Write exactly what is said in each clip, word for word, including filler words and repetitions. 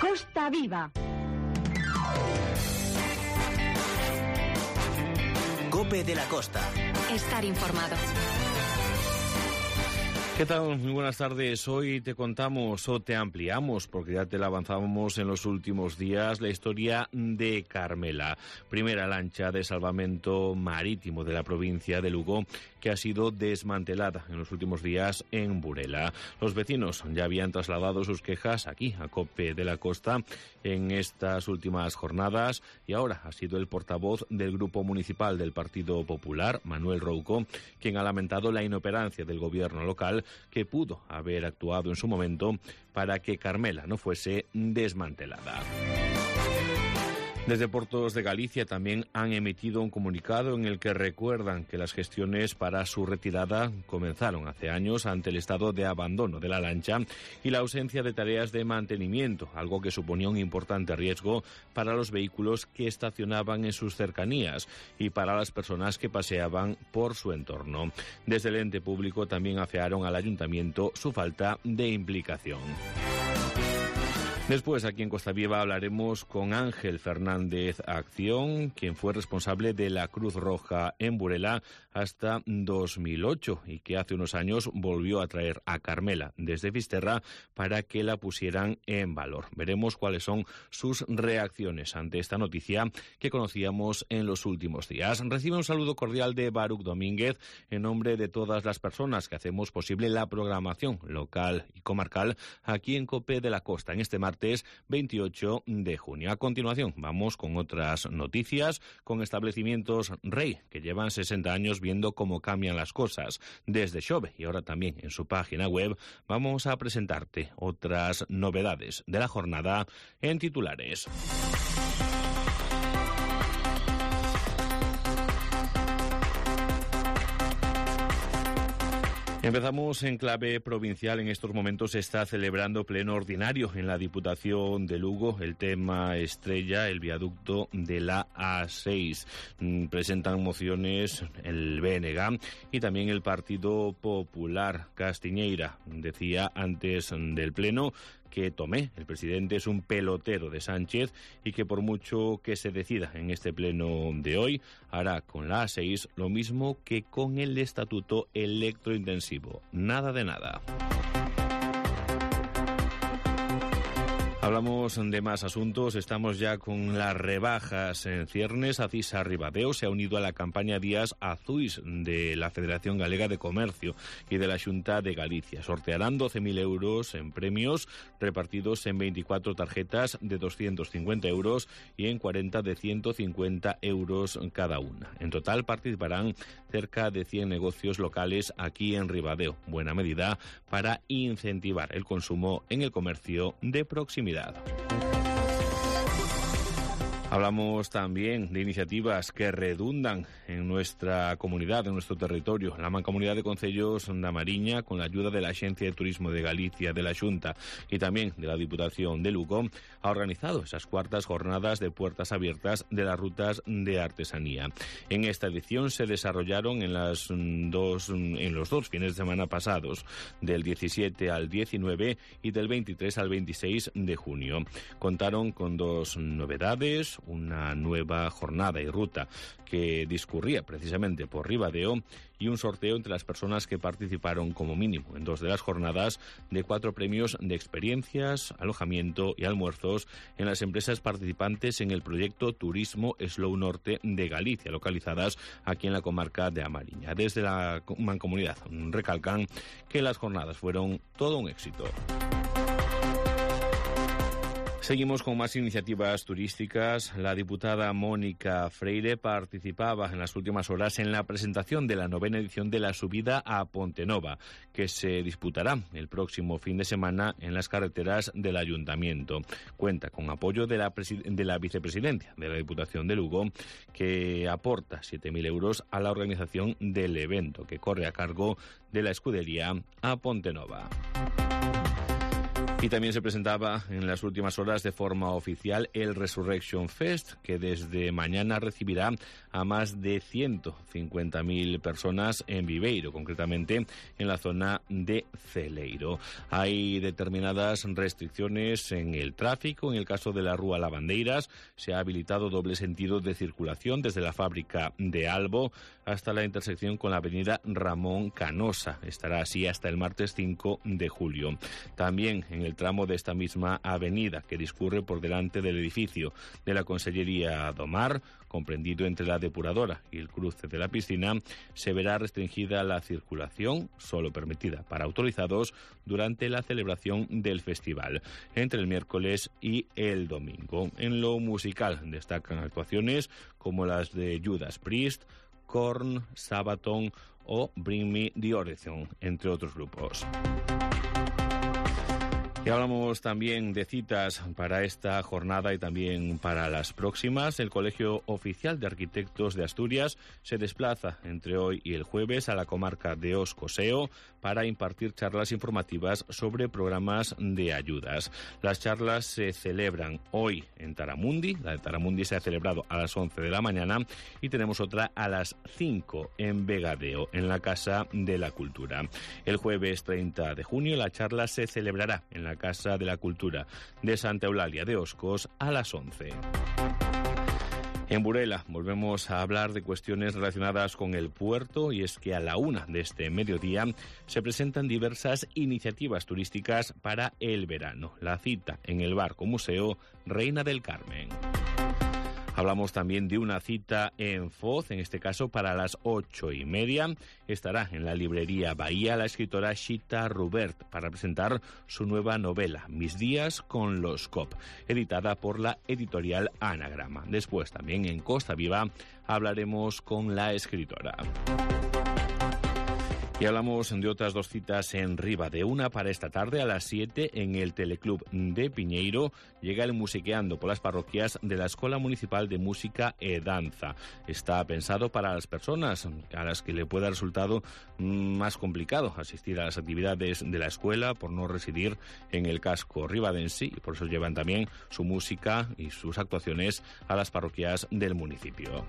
Costa Viva. COPE de la Costa. Estar informado. ¿Qué tal? Muy buenas tardes. Hoy te contamos o te ampliamos, porque ya te la avanzábamos en los últimos días, la historia de Carmela, primera lancha de salvamento marítimo de la provincia de Lugo, que ha sido desmantelada en los últimos días en Burela. Los vecinos ya habían trasladado sus quejas aquí, a COPE de la Costa, en estas últimas jornadas, y ahora ha sido el portavoz del Grupo Municipal del Partido Popular, Manuel Rouco, quien ha lamentado la inoperancia del gobierno local, que pudo haber actuado en su momento para que Carmela no fuese desmantelada. Desde Portos de Galicia también han emitido un comunicado en el que recuerdan que las gestiones para su retirada comenzaron hace años ante el estado de abandono de la lancha y la ausencia de tareas de mantenimiento, algo que suponía un importante riesgo para los vehículos que estacionaban en sus cercanías y para las personas que paseaban por su entorno. Desde el ente público también afearon al ayuntamiento su falta de implicación. Después, aquí en Costa Viva, hablaremos con Ángel Fernández Acción, quien fue responsable de la Cruz Roja en Burela hasta dos mil ocho y que hace unos años volvió a traer a Carmela desde Fisterra para que la pusieran en valor. Veremos cuáles son sus reacciones ante esta noticia que conocíamos en los últimos días. Recibe un saludo cordial de Baruch Domínguez en nombre de todas las personas que hacemos posible la programación local y comarcal aquí en COPE de la Costa en este martes veintiocho de junio. A continuación, vamos con otras noticias, con establecimientos Rey, que llevan sesenta años viendo cómo cambian las cosas desde Xove, y ahora también en su página web vamos a presentarte otras novedades de la jornada en titulares. Empezamos en clave provincial. En estos momentos se está celebrando pleno ordinario en la Diputación de Lugo. El tema estrella, el viaducto de la A seis. Presentan mociones el B N G y también el Partido Popular. Castiñeira decía antes del pleno que Tomé, el presidente, es un pelotero de Sánchez y que por mucho que se decida en este pleno de hoy, hará con la A seis lo mismo que con el estatuto electrointensivo. Nada de nada. Hablamos de más asuntos. Estamos ya con las rebajas en ciernes. Acisa Ribadeo se ha unido a la campaña Días Azuis de la Federación Galega de Comercio y de la Xunta de Galicia. Sortearán doce mil euros en premios repartidos en veinticuatro tarjetas de doscientos cincuenta euros y en cuarenta de ciento cincuenta euros cada una. En total participarán cerca de cien negocios locales aquí en Ribadeo. Buena medida para incentivar el consumo en el comercio de proximidad. Hablamos también de iniciativas que redundan en nuestra comunidad, en nuestro territorio. La Mancomunidad de Concellos da Mariña, con la ayuda de la Agencia de Turismo de Galicia, de la Xunta y también de la Diputación de Lugo, ha organizado esas cuartas jornadas de puertas abiertas de las rutas de artesanía. En esta edición se desarrollaron en, las dos, en los dos fines de semana pasados, del diecisiete al diecinueve y del veintitrés al veintiséis de junio. Contaron con dos novedades: una nueva jornada y ruta que discurría precisamente por Ribadeo y un sorteo entre las personas que participaron como mínimo en dos de las jornadas de cuatro premios de experiencias, alojamiento y almuerzos en las empresas participantes en el proyecto Turismo Slow Norte de Galicia, localizadas aquí en la comarca de A Mariña. Desde la Mancomunidad recalcan que las jornadas fueron todo un éxito. Seguimos con más iniciativas turísticas. La diputada Mónica Freire participaba en las últimas horas en la presentación de la novena edición de la subida a Pontenova, que se disputará el próximo fin de semana en las carreteras del Ayuntamiento. Cuenta con apoyo de la, de la vicepresidencia de la Diputación de Lugo, que aporta siete mil euros a la organización del evento, que corre a cargo de la escudería a Pontenova. Y también se presentaba en las últimas horas de forma oficial el Resurrection Fest, que desde mañana recibirá a más de ciento cincuenta mil personas en Viveiro, concretamente en la zona de Celeiro. Hay determinadas restricciones en el tráfico. En el caso de la Rúa Lavandeiras se ha habilitado doble sentido de circulación desde la fábrica de Albo hasta la intersección con la avenida Ramón Canosa. Estará así hasta el martes cinco de julio. También en el tramo de esta misma avenida que discurre por delante del edificio de la Consellería do Mar, comprendido entre la depuradora y el cruce de la piscina, se verá restringida la circulación, solo permitida para autorizados, durante la celebración del festival, entre el miércoles y el domingo. En lo musical destacan actuaciones como las de Judas Priest, Korn, Sabaton o Bring Me the Horizon, entre otros grupos. Y hablamos también de citas para esta jornada y también para las próximas. El Colegio Oficial de Arquitectos de Asturias se desplaza entre hoy y el jueves a la comarca de Os-Coseo para impartir charlas informativas sobre programas de ayudas. Las charlas se celebran hoy en Taramundi. La de Taramundi se ha celebrado a las once de la mañana y tenemos otra a las cinco en Vegadeo, en la Casa de la Cultura. El jueves treinta de junio la charla se celebrará en la Casa de la Cultura de Santa Eulalia de Oscos a las once. En Burela volvemos a hablar de cuestiones relacionadas con el puerto, y es que a la una de este mediodía se presentan diversas iniciativas turísticas para el verano. La cita en el Barco Museo Reina del Carmen. Hablamos también de una cita en Foz, en este caso para las ocho y media. Estará en la librería Bahía la escritora Chita Rubert para presentar su nueva novela, Mis días con los Cop, editada por la editorial Anagrama. Después también en Costa Viva hablaremos con la escritora. Y hablamos de otras dos citas en Riva de una para esta tarde a las siete en el Teleclub de Piñeiro. Llega el Musiqueando por las parroquias de la Escuela Municipal de Música e Danza. Está pensado para las personas a las que le pueda resultado más complicado asistir a las actividades de la escuela por no residir en el casco ribadense, y por eso llevan también su música y sus actuaciones a las parroquias del municipio.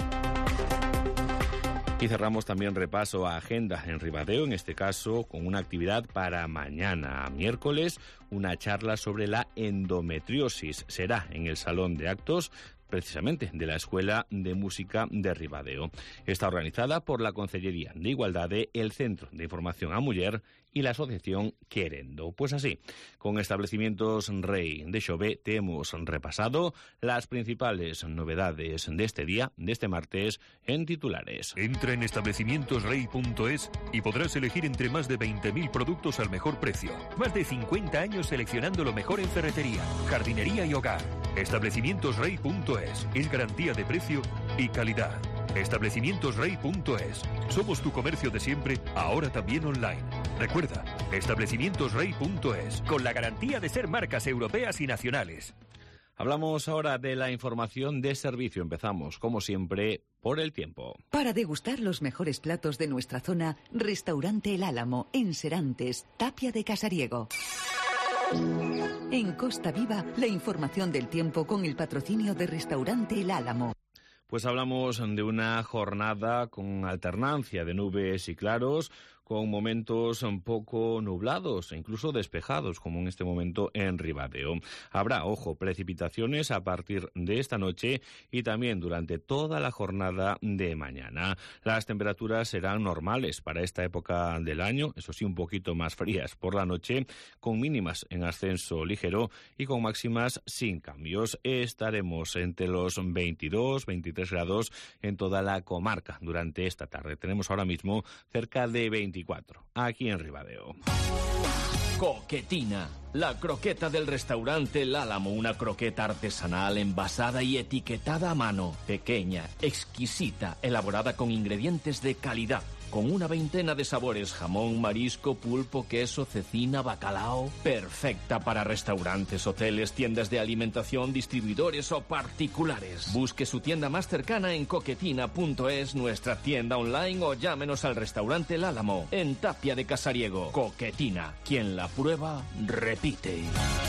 Y cerramos también repaso a agenda en Ribadeo, en este caso con una actividad para mañana, miércoles, una charla sobre la endometriosis. Será en el Salón de Actos, precisamente de la Escuela de Música de Ribadeo. Está organizada por la Consellería de Igualdade, el Centro de Información a Muller y la Asociación Querendo. Pues así, con establecimientos Rei de Xove te hemos repasado las principales novedades de este día, de este martes, en titulares. Entra en establecimientos rey punto es y podrás elegir entre más de veinte mil productos al mejor precio. Más de cincuenta años seleccionando lo mejor en ferretería, jardinería y hogar. establecimientos rey punto es es garantía de precio y calidad. establecimientos rey punto es. Somos tu comercio de siempre, ahora también online. Recuerda, establecimientos rey punto es, con la garantía de ser marcas europeas y nacionales. Hablamos ahora de la información de servicio. Empezamos, como siempre, por el tiempo. Para degustar los mejores platos de nuestra zona, Restaurante El Álamo, en Serantes, Tapia de Casariego. En Costa Viva, la información del tiempo con el patrocinio de Restaurante El Álamo. Pues hablamos de una jornada con alternancia de nubes y claros, con momentos un poco nublados e incluso despejados, como en este momento en Ribadeo. Habrá, ojo, precipitaciones a partir de esta noche y también durante toda la jornada de mañana. Las temperaturas serán normales para esta época del año, eso sí, un poquito más frías por la noche, con mínimas en ascenso ligero y con máximas sin cambios. Estaremos entre los veintidós, veintitrés grados en toda la comarca durante esta tarde. Tenemos ahora mismo cerca de veinticuatro aquí en Ribadeo. Coquetina, la croqueta del restaurante El Álamo, una croqueta artesanal envasada y etiquetada a mano, pequeña, exquisita, elaborada con ingredientes de calidad. con una veintena de sabores: jamón, marisco, pulpo, queso, cecina, bacalao. Perfecta para restaurantes, hoteles, tiendas de alimentación, distribuidores o particulares. Busque su tienda más cercana en coquetina punto es, nuestra tienda online, o llámenos al restaurante El Álamo, en Tapia de Casariego. Coquetina, quien la prueba, repite.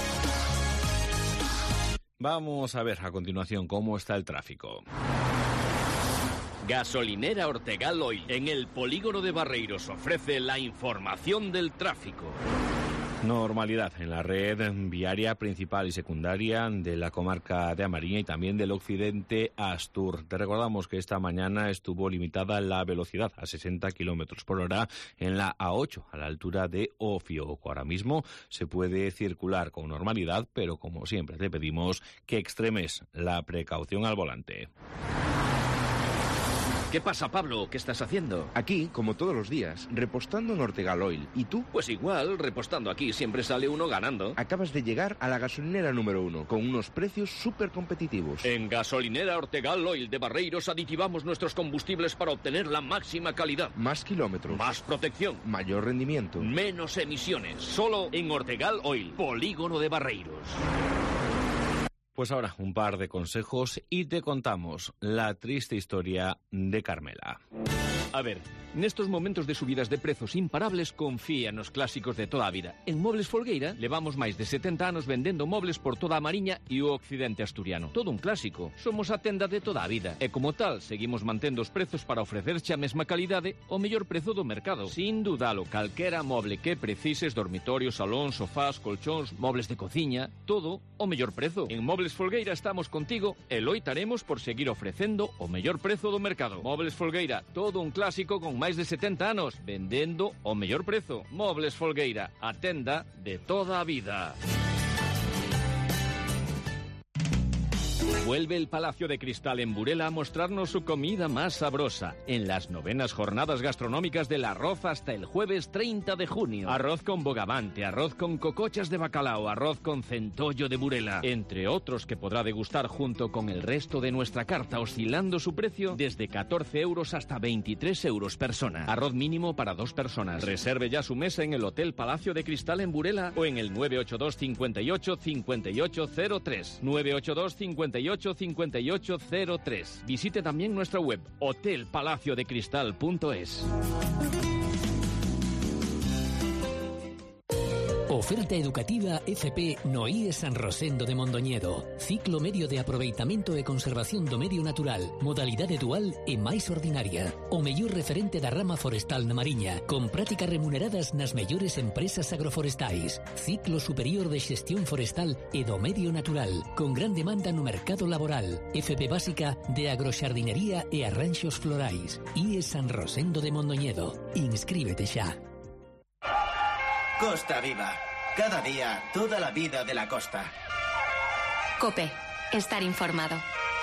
Vamos a ver a continuación cómo está el tráfico. Gasolinera Ortegal Oil, en el polígono de Barreiros, ofrece la información del tráfico. Normalidad en la red viaria principal y secundaria de la comarca de A Mariña y también del occidente Astur. Te recordamos que esta mañana estuvo limitada la velocidad a sesenta kilómetros por hora en la A ocho, a la altura de Ofioco. Ahora mismo se puede circular con normalidad, pero como siempre te pedimos que extremes la precaución al volante. ¿Qué pasa, Pablo? ¿Qué estás haciendo? Aquí, como todos los días, repostando en Ortegal Oil. ¿Y tú? Pues igual, repostando aquí siempre sale uno ganando. Acabas de llegar a la gasolinera número uno, con unos precios súper competitivos. En Gasolinera Ortegal Oil de Barreiros aditivamos nuestros combustibles para obtener la máxima calidad. Más kilómetros. Más protección. Mayor rendimiento. Menos emisiones. Solo en Ortegal Oil, polígono de Barreiros. Pues ahora un par de consejos y te contamos la triste historia de Carmela. A ver, nestos momentos de subidas de prezos imparables, confía nos clásicos de toda a vida. En Mobles Folgueira levamos máis de setenta anos vendendo mobles por toda a Mariña e o occidente asturiano. Todo un clásico. Somos a tenda de toda a vida e, como tal, seguimos mantendo os prezos para ofrecerche a mesma calidade o mellor prezo do mercado. Sin dudalo, calquera moble que precises: dormitorios, salóns, sofás, colchóns, mobles de cociña, todo o mellor prezo. En Mobles Folgueira estamos contigo e loitaremos por seguir ofrecendo o mellor prezo do mercado. Mobles Folgueira, todo un clásico con máis de setenta anos, vendendo o mellor prezo. Mobles Folgueira, a tenda de toda a vida. Vuelve el Palacio de Cristal en Burela a mostrarnos su comida más sabrosa en las novenas jornadas gastronómicas del arroz hasta el jueves treinta de junio. Arroz con bogavante, arroz con cocochas de bacalao, arroz con centollo de Burela, entre otros que podrá degustar junto con el resto de nuestra carta, oscilando su precio desde catorce euros hasta veintitrés euros persona. Arroz mínimo para dos personas. Reserve ya su mesa en el Hotel Palacio de Cristal en Burela o en el nueve ocho dos, cincuenta y ocho, cincuenta y ocho cero tres. nueve ocho dos, cincuenta y ocho, cincuenta y ocho cero tres. Visite también nuestra web hotel palacio de cristal punto es. Oferta educativa F P no I E S San Rosendo de Mondoñedo. Ciclo medio de aproveitamento e conservación do medio natural. Modalidade dual e máis ordinaria. O mellor referente da rama forestal na Mariña, con prácticas remuneradas nas mellores empresas agroforestais. Ciclo superior de xestión forestal e do medio natural, con gran demanda no mercado laboral. F P básica de agroxardinería e arranxos florais. I E S San Rosendo de Mondoñedo. Inscríbete xa. Costa Viva. Cada día, toda la vida de la costa. COPE. Estar informado.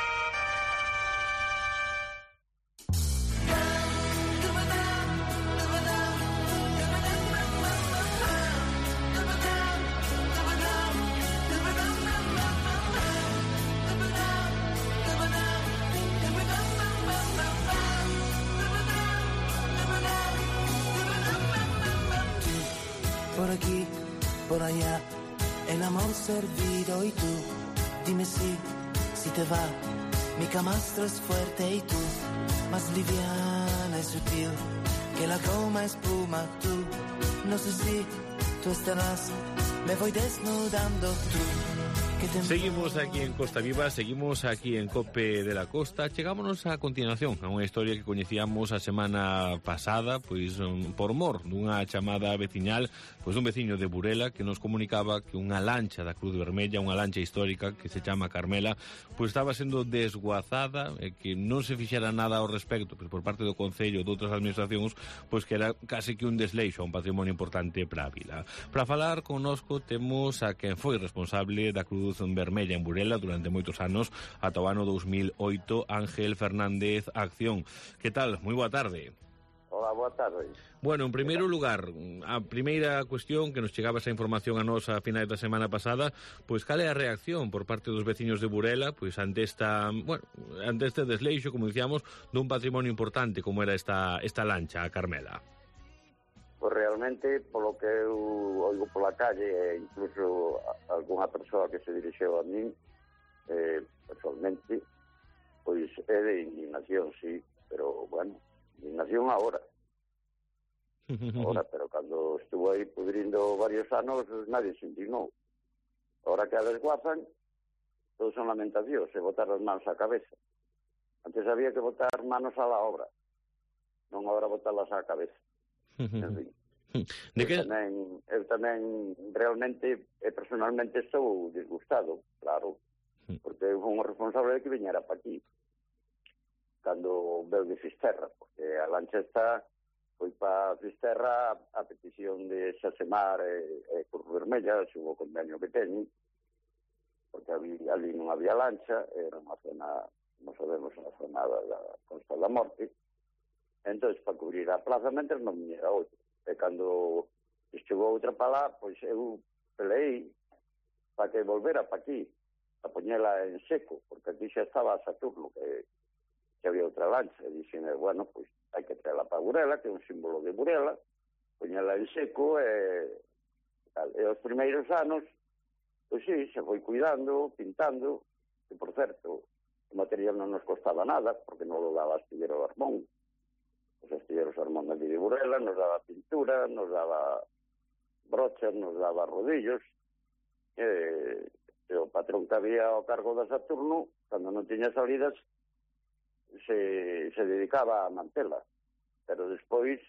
Por aquí, por allá, el amor servido y tú, dime si, si te va, mi camastro es fuerte y tú, más liviana y sutil, que la goma espuma tú, no sé si tú estarás, me voy desnudando tú. Seguimos aquí en Costa Viva, seguimos aquí en COPE de la Costa. Chegámonos a continuación a unha historia que coñecíamos a semana pasada, pois por mor dunha chamada veciñal, pois un veciño de Burela que nos comunicaba que unha lancha da Cruz Vermella, unha lancha histórica que se chama Carmela, pois estaba sendo desguazada e que non se fixera nada ao respecto, pois por parte do Concello e de outras administracións, pois que era case que un desleixo a un patrimonio importante para a vila. Para falar connosco temos a quen foi responsable da Cruz Vermella en Burela durante moitos anos, ata o ano dos mil oito, Ángel Fernández Acción. Que tal? Moi boa tarde. Hola, boa tarde. Bueno, en primeiro lugar, a primeira cuestión que nos chegaba esa información a nos a finais da semana pasada, pois cal é a reacción por parte dos veciños de Burela, pois ante esta, bueno, ante este desleixo, como dicíamos, dun patrimonio importante como era esta esta lancha, a Carmela? Pois realmente, polo que eu oigo pola calle, e incluso algunha persoa que se dirixeu a min, eh, personalmente, pois é de indignación, sí, pero, bueno, indignación agora. Agora, pero cando estuvo aí pudrindo varios anos, nadie se indignou. Ahora que a desguazan, todos son lamentacións, e botar as manos á cabeza. Antes había que botar manos á la obra, non agora botarlas á cabeza. En fin. De que... eu, tamén, eu tamén realmente e personalmente estou disgustado, claro, porque eu fui un responsable de que viñera para aquí cando veu de Fisterra, porque a lancha está foi para Fisterra a petición de Xasemar e, e Cruz Vermella, xugo o convenio que teñen, porque ali, ali non había lancha, era unha zona, non sabemos, unha zona da Costa da Morte. Entón, para cubrir a plaza, mentre non viñera outra. E cando chegou outra para lá, pois eu peleei para que volvera para aquí, a poñela en seco, porque aquí xa estaba a Saturno, que, que había outra lancha. E dixen, bueno, pois hai que traela para Burela, que é un símbolo de Burela, poñela en seco, e, tal. E os primeiros anos, pois sí, se foi cuidando, pintando, e por certo, o material non nos costaba nada, porque non lo daba Astillero Armón. Os astilleros Armón de Burela nos daba pintura, nos daba brochas, nos daba rodillos, e, e o patrón que había ao cargo da Saturno, cando non tiña salidas, se, se dedicaba a mantela. Pero despois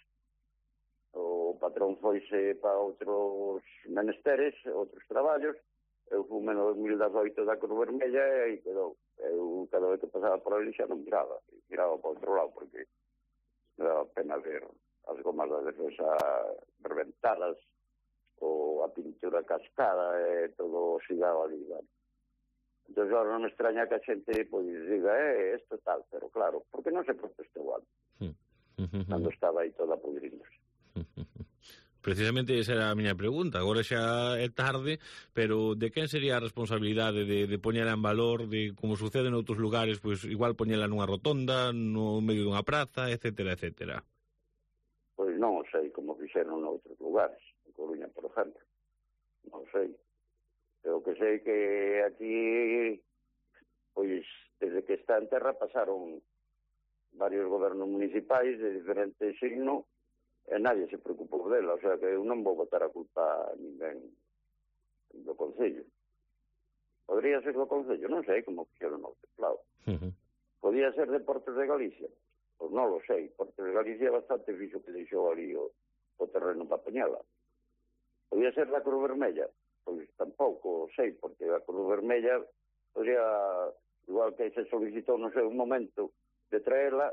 o patrón foise para outros menesteres, outros traballos. Eu fume no dos mil dezoito da Cruz Vermella e aí quedou. Eu cada vez que pasaba por ali xa non miraba, miraba para outro lado, porque me daba pena ver as gomas da defensa reventadas ou a pintura cascada e todo oxidado ali, vale. Entón, agora non me extraña que a xente pois diga, eh, isto tal, pero claro, porque non se protestou antes, cando estaba aí toda pudrindo-se. Precisamente esa era a miña pregunta. Agora xa é tarde, pero de quen sería a responsabilidade de, de poñela en valor, de como sucede en outros lugares, pois igual poñela nunha rotonda, no medio dunha praza, etcétera, etcétera? Pois non o sei, como fixeron noutros lugares, en Coruña, por exemplo. Non sei. Pero que sei que aquí, pois, desde que está en terra pasaron varios gobernos municipais de diferente signo, e nadie se preocupou dela, o sea que eu non vou botar a culpa a ninguén do Concello. Podría ser do Concello, non sei como fixeron o teclado. Uh-huh. Podía ser de Portos de Galicia? Pois non lo sei, Portos de Galicia é bastante fixo que deixou ali o, o terreno para poñela. Podía ser da Cruz Vermella? Pois tampouco sei, porque a Cruz Vermella podría, igual que se solicitou no seu momento de traela,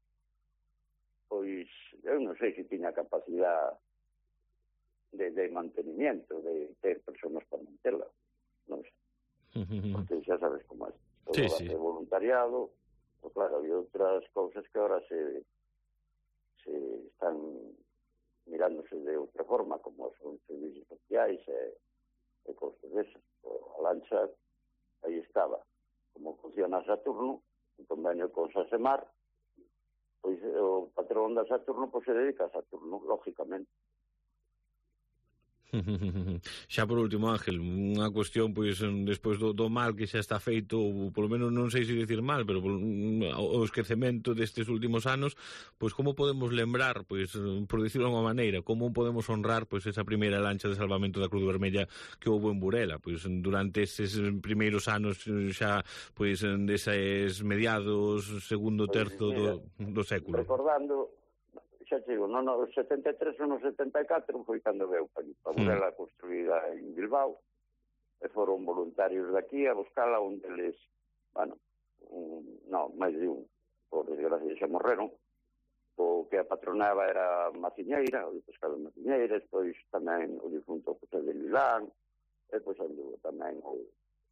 pois eu non sei se tiña capacidade de, de mantenimiento, de ter personas para mantela, non sei, porque xa sabes como é, todo sí, sí. voluntariado, pues claro, hai outras cousas que ahora se, se están mirándose de outra forma, como son servicios sociais e, e cousas desas. A lancha aí estaba, como funciona Saturno, un convenio con Xasemar, pois o patrón da Saturno pois se dedica a Saturno, lógicamente. Xa por último, Ángel, unha cuestión, pois, despois do, do mal que xa está feito, ou polo menos non sei se dicir mal, pero o esquecemento destes últimos anos, pois como podemos lembrar, pois, por dicirlo de unha maneira, como podemos honrar, pois, esa primeira lancha de salvamento da Cruz Vermella que houve en Burela, pois, durante eses primeiros anos xa, pois, deses mediados, segundo terzo do, do século. Recordando, xa chego, no, no setenta e tres ou no setenta e catro foi cando veu para Burela mm. construída en Bilbao, e foron voluntarios daqui a buscala, un deles, bueno, un, no, máis de un, por desgracia xa morreron, o que a patronaba era Maciñeira, o de Pescado Maciñeira, despois tamén o difunto José de Milán, e depois anduvo tamén o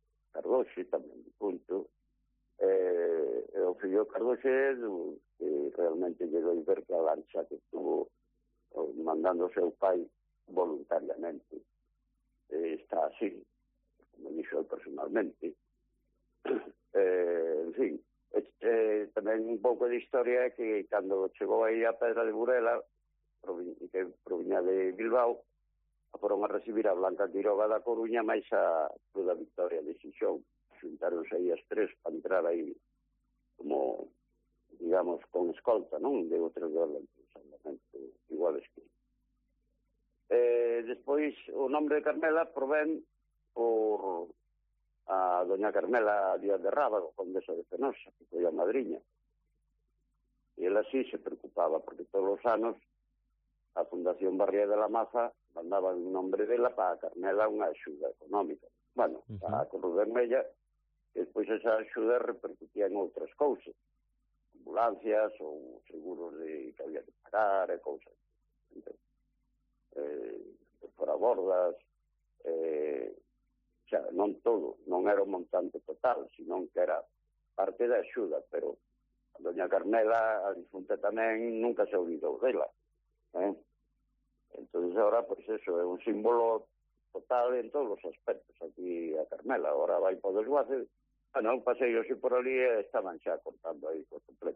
Cardoxe, tamén difunto, e, e o fillo Cardoxe do, que realmente lle doi ver que a lancha que estuvo mandando o seu pai voluntariamente eh, está así, como dixo personalmente. eh, en fin, eh, tamén un pouco de historia é que cando chegou aí a Pedra de Burela, que proviña de Bilbao, foron a recibir a Blanca Quiroga da Coruña máis a Cruz da Victoria de Xixón. Xuntaronse aí as tres para entrar aí como, digamos, con escolta, non? De outros violentos, iguales que. Eh, despois, o nome de Carmela provén por a doña Carmela Díaz de Rábago, condesa de Fenosa, que foi a madriña. E ela sí se preocupaba, porque todos os anos a Fundación Barría de la Maza mandaba en nombre dela para a Carmela unha axuda económica. Bueno, uh-huh. a Cruz Vermella, e despois esa axuda repercutía en outras cousas, ambulancias ou seguros de que había que pagar e cousas. Entón, eh, fora bordas, eh, xa, non todo, non era o montante total, senón que era parte da axuda, pero a doña Carmela, a difunta tamén, nunca se olvidou dela. ¿Eh? Entonces ahora pues eso é un símbolo total en todos os aspectos aquí a Carmela. Ahora vai por desguace, bueno, un paseo xe por ali e estaban xa cortando aí por completo.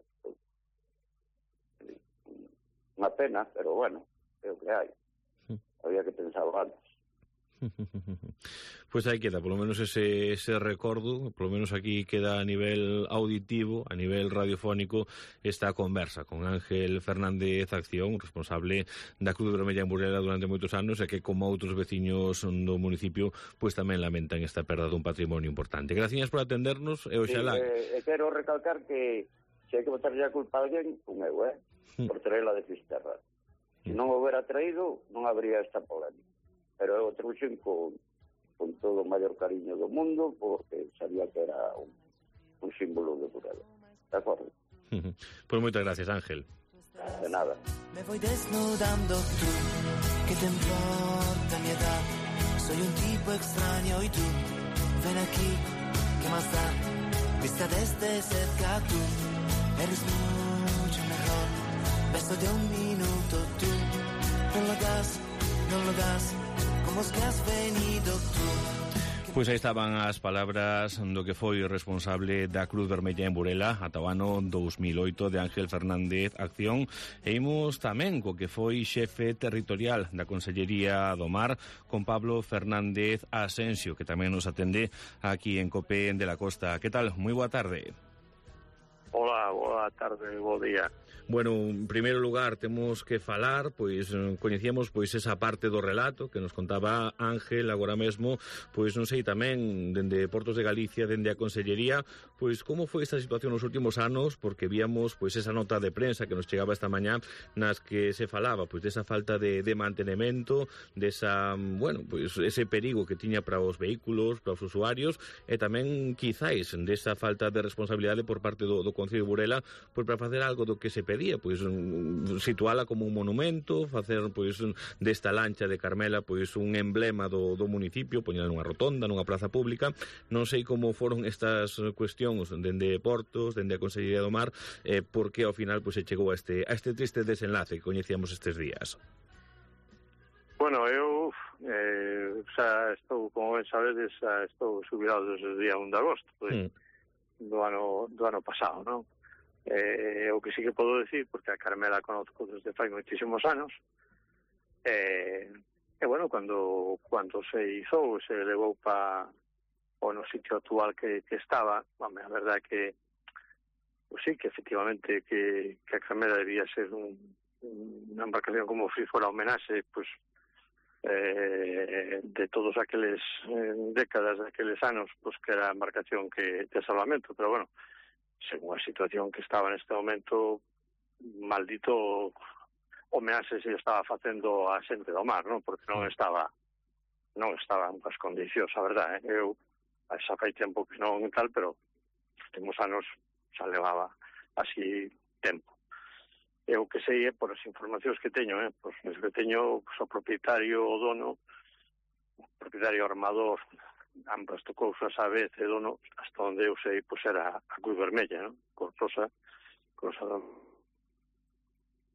Unha pena, pero bueno, é o que hai. Había que pensarlo antes. Pues aí queda, polo menos ese, ese recordo, polo menos aquí queda a nivel auditivo, a nivel radiofónico, esta conversa con Ángel Fernández Acción, responsable da Cruz Vermella en Burela durante moitos anos, e que como outros veciños do municipio pois tamén lamentan esta perda dun patrimonio importante. Gracias por atendernos e oxalá. Sí, eh, quero recalcar que se hai que botarlle a culpa a alguén, un eu, eh, por traerla de Fisterra. Se non o hubiera traído, non habría esta polémica. Pero eu trouxen con, con todo o maior cariño do mundo, porque sabía que era un, un símbolo de Burela. De acordo? Pues moitas gracias, Ángel. De nada. Me voy desnudando tú, ¿qué te importa mi edad? Soy un tipo extraño y tú, ven aquí, ¿qué más da? Vista desde cerca tú, eres mucho mejor. Beso de un minuto tú, no lo hagas, no lo hagas. Que has venido tú. Pois aí estaban as palabras do que foi responsable da Cruz Vermella en Burela ata o ano dos mil oito, de Ángel Fernández Acción. E imos tamén co que foi xefe territorial da Consellería do Mar, con Pablo Fernández Asensio, que tamén nos atende aquí en COPE de la Costa. Que tal? Moi boa tarde. Hola, boa tarde, bo día. Bueno, en primeiro lugar temos que falar, pois coñecíamos pois esa parte do relato que nos contaba Ángel agora mesmo, pois non sei tamén dende Portos de Galicia, dende a Consellería, pois como foi esta situación nos últimos anos, porque víamos pois esa nota de prensa que nos chegaba esta mañá nas que se falaba pois desa falta de, de mantenemento, desa, bueno, pois ese perigo que tiña para os vehículos, para os usuarios, e tamén quizáis desa falta de responsabilidade por parte do, do Concello de Burela, pois para facer algo do que se pedía, pois situala como un monumento, facer pois desta lancha de Carmela pois un emblema do, do municipio, poñela nunha rotonda, nunha praza pública. Non sei como foron estas cuestións dende Portos, dende a Consellería do Mar, eh, porque ao final pois se chegou a este, a este triste desenlace que coñecíamos estes días. Bueno, eu eh, xa estou, como ben sabedes, xa estou xubilado desde o día un de agosto, pois, mm. do ano do ano pasado, non? Eh, o que sí que podo decir, porque a Carmela conozco desde fai moitísimos anos, eh, e bueno, cando cando se hizo, se levou pa o no sitio actual que, que estaba, bueno, a verdade que pues sí, que efectivamente que, que a Carmela debía ser un, unha embarcación como si fuera homenaxe, pues eh, de todos aqueles eh, décadas, de aqueles anos, pues que era a embarcación que de salvamento, pero bueno, según a situación que estaba neste momento, maldito homenaxe se estaba facendo a xente do mar, non? Porque non estaba non estaba en boas condicións, a verdade, eh? Eu xa fai tempo que non tal, pero nos últimos anos xa levaba así tempo. Eu que sei, eh, por as informacións que teño, eh, pois pues, que teño pues, o propietario, o dono, o propietario armador, ambas cousas a vez e dono, hasta onde eu sei, pois era a Cruz Vermella, non? Con Rosa, Rosa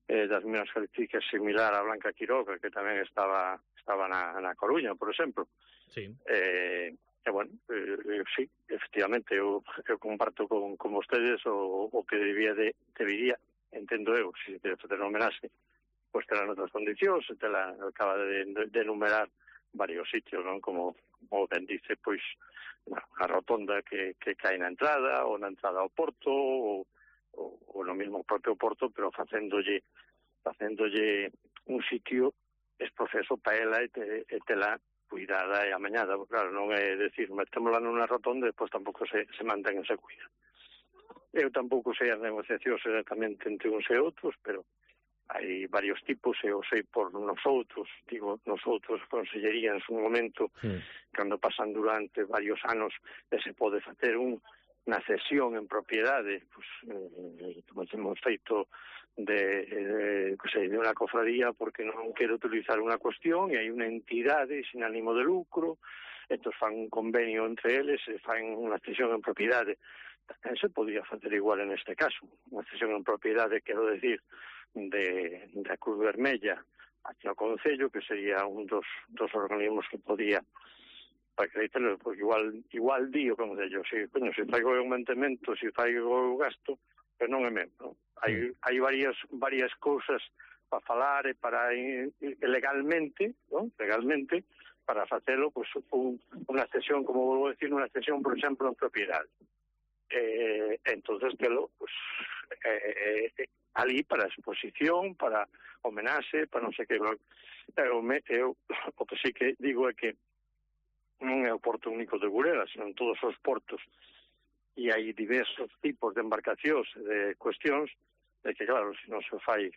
eh, das mesmas características similar a Blanca Quiroga, que tamén estaba estaba na, na Coruña, por exemplo. Sí. Eh, e, bueno, eh, sí, efectivamente, eu, eu comparto con, con vostedes o, o que debía de, debería, entendo eu, se de facer un homenaxe, pois terá outras condicións, se tela acaba de, de, de enumerar varios sitios, non? Como, como ben dice, pois, bueno, a rotonda que, que cae na entrada, ou na entrada ao porto, ou, ou, ou no mesmo propio porto, pero facéndolle facéndolle un sitio esproceso para ela e, te, e tela cuidada e amañada. Claro, non é decir, metémola nunha rotonda e depois tampouco se, se mantén e se cuida. Eu tampouco sei as negociacións exactamente entre uns e outros, pero hai varios tipos, e eu sei por nosotros, digo, nosotros, consellería en su momento, sí. Cando pasan durante varios anos e se pode facer un, unha cesión en propiedade, pues, eh, como temos feito de, de, pues, de unha cofradía porque non quero utilizar unha cuestión e hai unha entidade sin ánimo de lucro, entón fan un convenio entre eles e fan unha cesión en propiedade. Tamén se podría facer igual en este caso, unha cesión en propiedade, quero decir, de, de Cruz Vermella aquí ao Concello, que sería un dos, dos organismos que podía para acreditarlo, porque igual igual dío como Concello, si, coño, se faigo un mantemento, se faigo o gasto, pero non é mesmo, non? Hai, hai varias varias cousas para falar e para e, legalmente, non? Legalmente, para facelo, pois, pues, un, unha cesión, como volvo a decir, unha cesión, por exemplo, en propiedade. Eh, entonces, telo, pues, eh, eh, ali para exposición, para homenaxe, para non sei que. Eu, me, eu o que sí que digo é que non é o porto único de Burela, senón todos os portos, e hai diversos tipos de embarcacións, de cuestións, de que, claro, se non se fai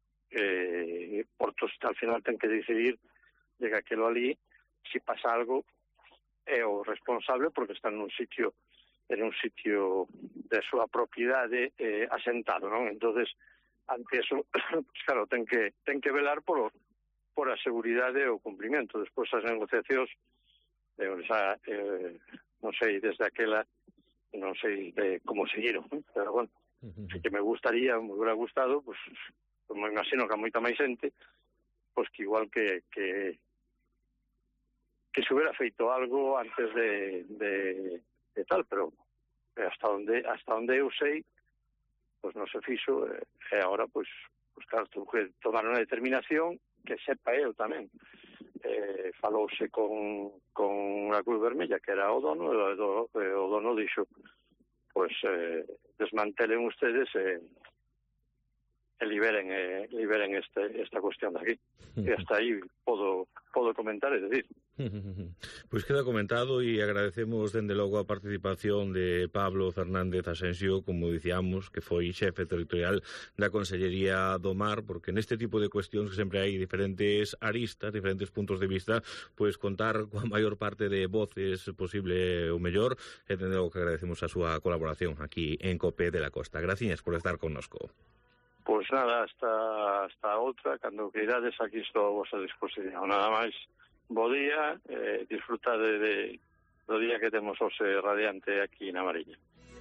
eh, portos, al final ten que decidir de que aquilo ali, se pasa algo, é o responsable porque está nun sitio en un sitio de súa propiedade eh, asentado, non? Entonces, ante eso, pues, claro, ten que ten que velar por por a seguridade e o cumprimento. Despois as negociacións, eh, xa, eh, non sei, desde aquela, non sei de como seguiron, ¿eh? Pero, bueno, uh-huh. que me gustaría, me hubiera gustado, pues, como imagino que a moita máis xente, pues que igual que que que se hubiera feito algo antes de, de de tal, pero hasta onde hasta onde eu sei, pois pues non se fixo, e eh, agora, pois, pues, pues, claro, tuve que tomar unha determinación que sepa eu tamén. Eh, falouse con, con a Cruz Vermella, que era o dono, e o, o dono dixo, pois, pues, eh, desmantelen ustedes e eh, liberen eh, liberen este, esta cuestión de aquí. E hasta aí podo, podo comentar, é dicir. Pois queda comentado e agradecemos dende logo a participación de Pablo Fernández Asensio, como dicíamos, que foi xefe territorial da Consellería do Mar, porque neste tipo de cuestións que sempre hai diferentes aristas, diferentes puntos de vista, pois contar coa maior parte de voces posible o mellor, e dende logo que agradecemos a súa colaboración aquí en COPE de la Costa. Gracias por estar connosco. Pois nada, hasta, hasta outra, cando queirades, aquí estou a vosa disposición. Nada máis, bo día, eh, disfrutade de, do día que temos hoxe radiante aquí na Mariña.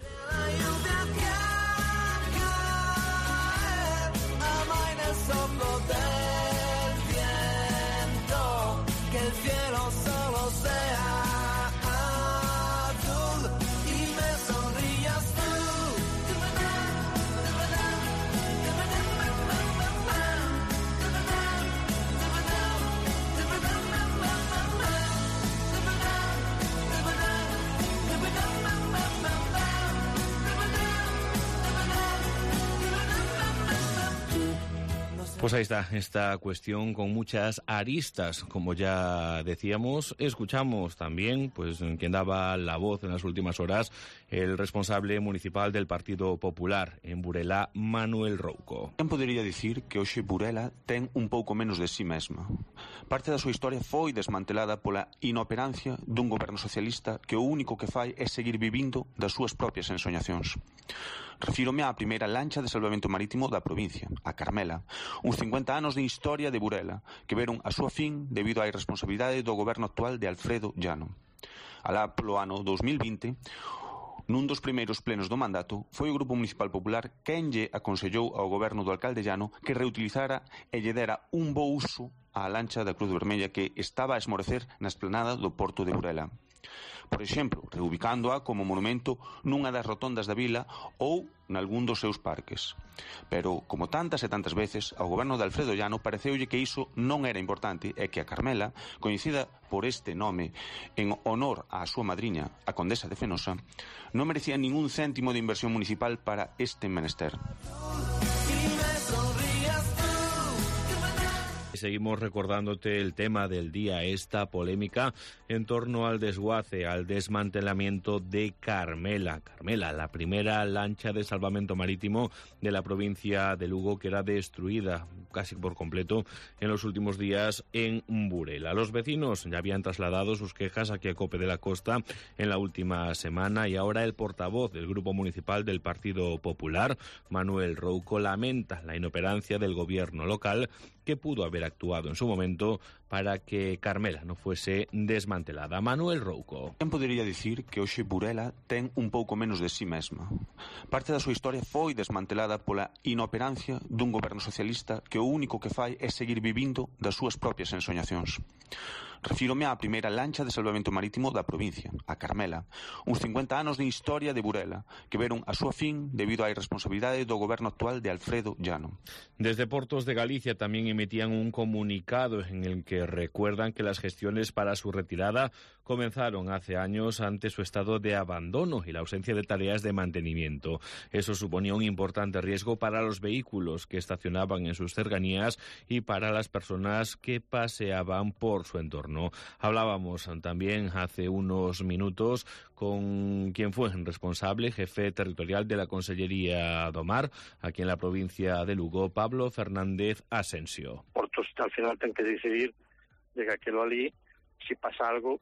Pues ahí está, esta cuestión con muchas aristas, como ya decíamos. Escuchamos también, pues, quien daba la voz en las últimas horas, el responsable municipal del Partido Popular en Burela, Manuel Rouco. Quen podería dicir que hoxe Burela ten un pouco menos de si mesma? Parte da súa historia foi desmantelada pola inoperancia dun goberno socialista que o único que fai é seguir vivindo das súas propias ensoñacións. Refírome á primeira lancha de salvamento marítimo da provincia, a Carmela, uns cincuenta anos de historia de Burela, que veron a súa fin debido á irresponsabilidade do goberno actual de Alfredo Llano. Alá polo ano dos mil vinte, nun dos primeiros plenos do mandato, foi o Grupo Municipal Popular quen lle aconsellou ao goberno do alcalde Llano que reutilizara e lle dera un bo uso á lancha da Cruz Vermella que estaba a esmorecer na esplanada do Porto de Burela. Por exemplo, reubicándoa como monumento nunha das rotondas da vila ou nalgún dos seus parques. Pero, como tantas e tantas veces, ao goberno de Alfredo Llano pareceulle que iso non era importante e que a Carmela, coñecida por este nome en honor á súa madriña, a Condesa de Fenosa, non merecía ningún céntimo de inversión municipal para este menester. Seguimos recordándote el tema del día, esta polémica en torno al desguace, al desmantelamiento de Carmela. Carmela, la primera lancha de salvamento marítimo de la provincia de Lugo que era destruida casi por completo en los últimos días en Burela. Los vecinos ya habían trasladado sus quejas aquí a COPE de la Costa en la última semana y ahora el portavoz del Grupo Municipal del Partido Popular, Manuel Rouco, lamenta la inoperancia del gobierno local que pudo haber actuado en su momento para que Carmela non fuese desmantelada. Manuel Rouco. Quen podería dicir que hoxe Burela ten un pouco menos de sí mesma? Parte da súa historia foi desmantelada pola inoperancia dun goberno socialista que o único que fai é seguir vivindo das súas propias ensoñacións. Refírome á primeira lancha de salvamento marítimo da provincia, a Carmela, uns cincuenta anos de historia de Burela, que veron a súa fin debido á irresponsabilidade do goberno actual de Alfredo Llano. Desde Portos de Galicia también emitían un comunicado en el que recuerdan que las gestiones para su retirada comenzaron hace años ante su estado de abandono y la ausencia de tareas de mantenimiento. Eso suponía un importante riesgo para los vehículos que estacionaban en sus cercanías y para las personas que paseaban por su entorno. Hablábamos también hace unos minutos con quien fue el responsable, jefe territorial de la Consellería do Mar, aquí en la provincia de Lugo, Pablo Fernández Asensio. Portos al final ten que decidir de que aquilo ali, si pasa algo,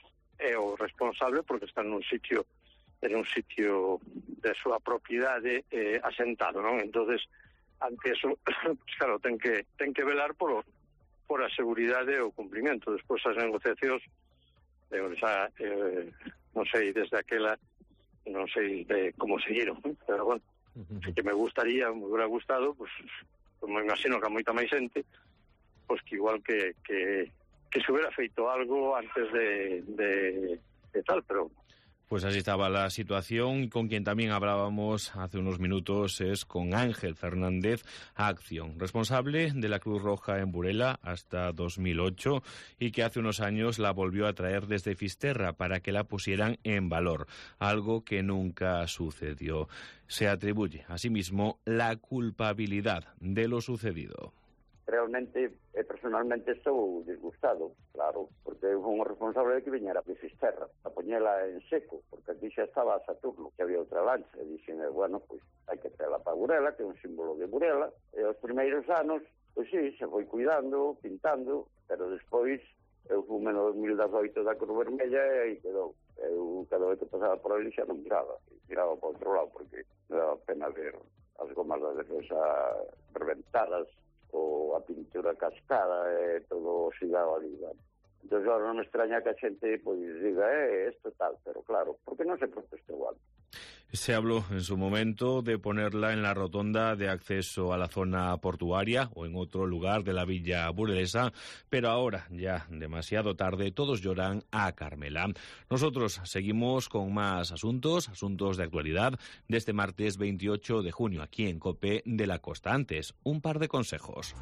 é o responsable porque está nun sitio en un sitio de súa propiedade eh, asentado, non? Entonces, ante eso, pues claro, ten que ten que velar polo por a seguridade e o cumprimento. Despois as negociacións, eh, xa, eh, non sei, desde aquela, non sei de como seguiron, ¿eh? Pero bueno, uh-huh. Sí que me gustaría, me hubiera gustado, pues, pues me imagino que a moita máis xente, pues que igual que, que, que se hubiera feito algo antes de, de, de tal, pero... Pues así estaba la situación y con quien también hablábamos hace unos minutos es con Ángel Fernández Acción, responsable de la Cruz Roja en Burela hasta dos mil ocho y que hace unos años la volvió a traer desde Fisterra para que la pusieran en valor, algo que nunca sucedió. Se atribuye asimismo la culpabilidad de lo sucedido. Realmente, eh, personalmente estou disgustado, claro, porque eu fui un responsable de que viñera de Fisterra, a poñela en seco, porque aquí xa estaba a Saturno, que había outra lancha, e dixen, bueno, pois, hai que traela para Burela, que é un símbolo de Burela, e os primeiros anos, pois sí, se foi cuidando, pintando, pero despois, eu fui no dos mil dezoito da Cruz Vermella e aí quedou. Eu, cada vez que pasaba por ali, xa non miraba, miraba para outro lado, porque me daba pena ver as gomas da defensa reventadas, ou a pintura cascada e todo oxidado ali. Entón, agora non me extraña que a xente pois diga, eh, esto tal, pero claro, porque non se protestou antes. Se habló en su momento de ponerla en la rotonda de acceso a la zona portuaria o en otro lugar de la villa burgalesa, pero ahora, ya demasiado tarde, todos lloran a Carmela. Nosotros seguimos con más asuntos, asuntos de actualidad, de este martes veintiocho de junio, aquí en COPE de la Costa. Antes, un par de consejos.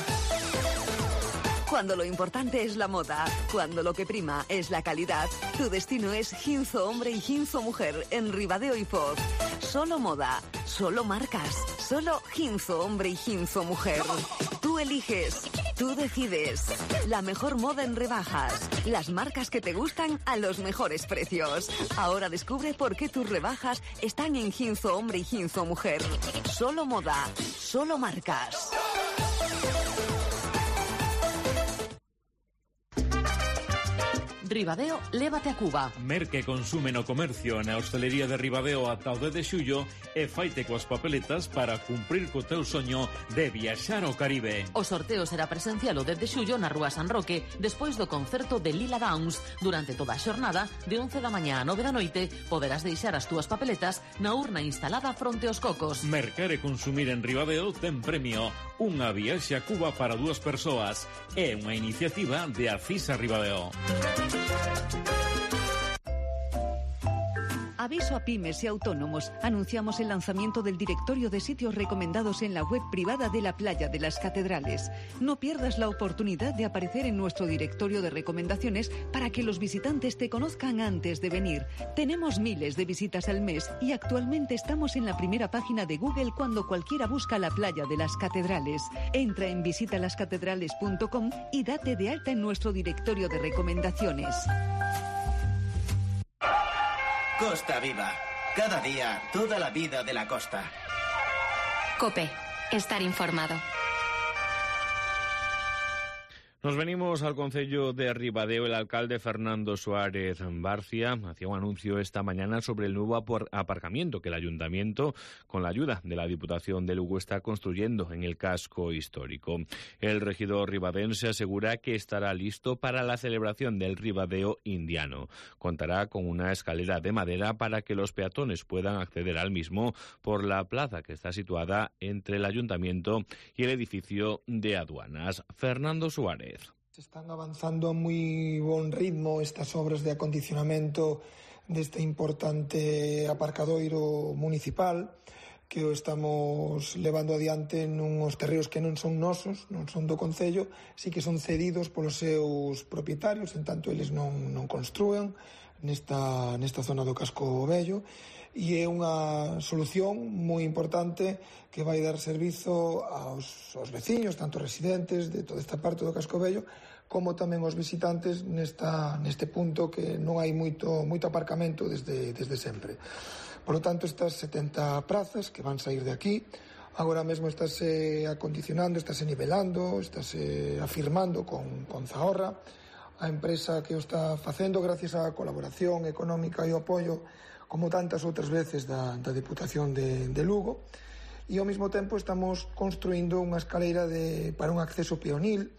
Cuando lo importante es la moda, cuando lo que prima es la calidad, tu destino es Ginzo Hombre y Ginzo Mujer en Ribadeo y Foz. Solo moda, solo marcas, solo Ginzo Hombre y Ginzo Mujer. Tú eliges, tú decides. La mejor moda en rebajas, las marcas que te gustan a los mejores precios. Ahora descubre por qué tus rebajas están en Ginzo Hombre y Ginzo Mujer. Solo moda, solo marcas. Ribadeo, lévate a Cuba. Merque consume no comercio na hostelería de Ribadeo ata o dez de xullo e faite coas papeletas para cumprir co teu soño de viaxar ao Caribe. O sorteo será presencial o dez de xullo na Rúa San Roque, despois do concerto de Lila Downs. Durante toda a xornada, de once da mañá a nove da noite, poderás deixar as túas papeletas na urna instalada fronte aos cocos. Mercar e consumir en Ribadeo ten premio. Unha viaxe a Cuba para dúas persoas. É unha iniciativa de Afisa Ribadeo. Aviso a pymes y autónomos. Anunciamos el lanzamiento del directorio de sitios recomendados en la web privada de la Playa de las Catedrales. No pierdas la oportunidad de aparecer en nuestro directorio de recomendaciones para que los visitantes te conozcan antes de venir. Tenemos miles de visitas al mes y actualmente estamos en la primera página de Google cuando cualquiera busca la Playa de las Catedrales. Entra en visita las catedrales punto com y date de alta en nuestro directorio de recomendaciones. Costa Viva. Cada día, toda la vida de la costa. COPE. Estar informado. Nos venimos al concello de Ribadeo. El alcalde Fernando Suárez Barcia hacía un anuncio esta mañana sobre el nuevo aparcamiento que el ayuntamiento, con la ayuda de la Diputación de Lugo, está construyendo en el casco histórico. El regidor ribadense asegura que estará listo para la celebración del Ribadeo indiano. Contará con una escalera de madera para que los peatones puedan acceder al mismo por la plaza que está situada entre el ayuntamiento y el edificio de aduanas. Fernando Suárez. Se están avanzando a moi bon ritmo estas obras de acondicionamento deste importante aparcadoiro municipal que o estamos levando adiante nuns terreos que non son nosos, non son do concello, si que son cedidos polos seus propietarios, en tanto eles non, non construen nesta, nesta zona do casco vello, e é unha solución moi importante que vai dar servizo aos, aos veciños, tanto residentes de toda esta parte do casco vello, como tamén aos visitantes nesta, neste punto que non hai moito, moito aparcamento desde, desde sempre. Por lo tanto, estas setenta prazas que van sair de aquí, agora mesmo estáse acondicionando, estáse nivelando, estáse afirmando con, con Zahorra, a empresa que o está facendo gracias á colaboración económica e o apoio, como tantas outras veces da, da Diputación de, de Lugo, e ao mesmo tempo estamos construindo unha escaleira de, para un acceso peonil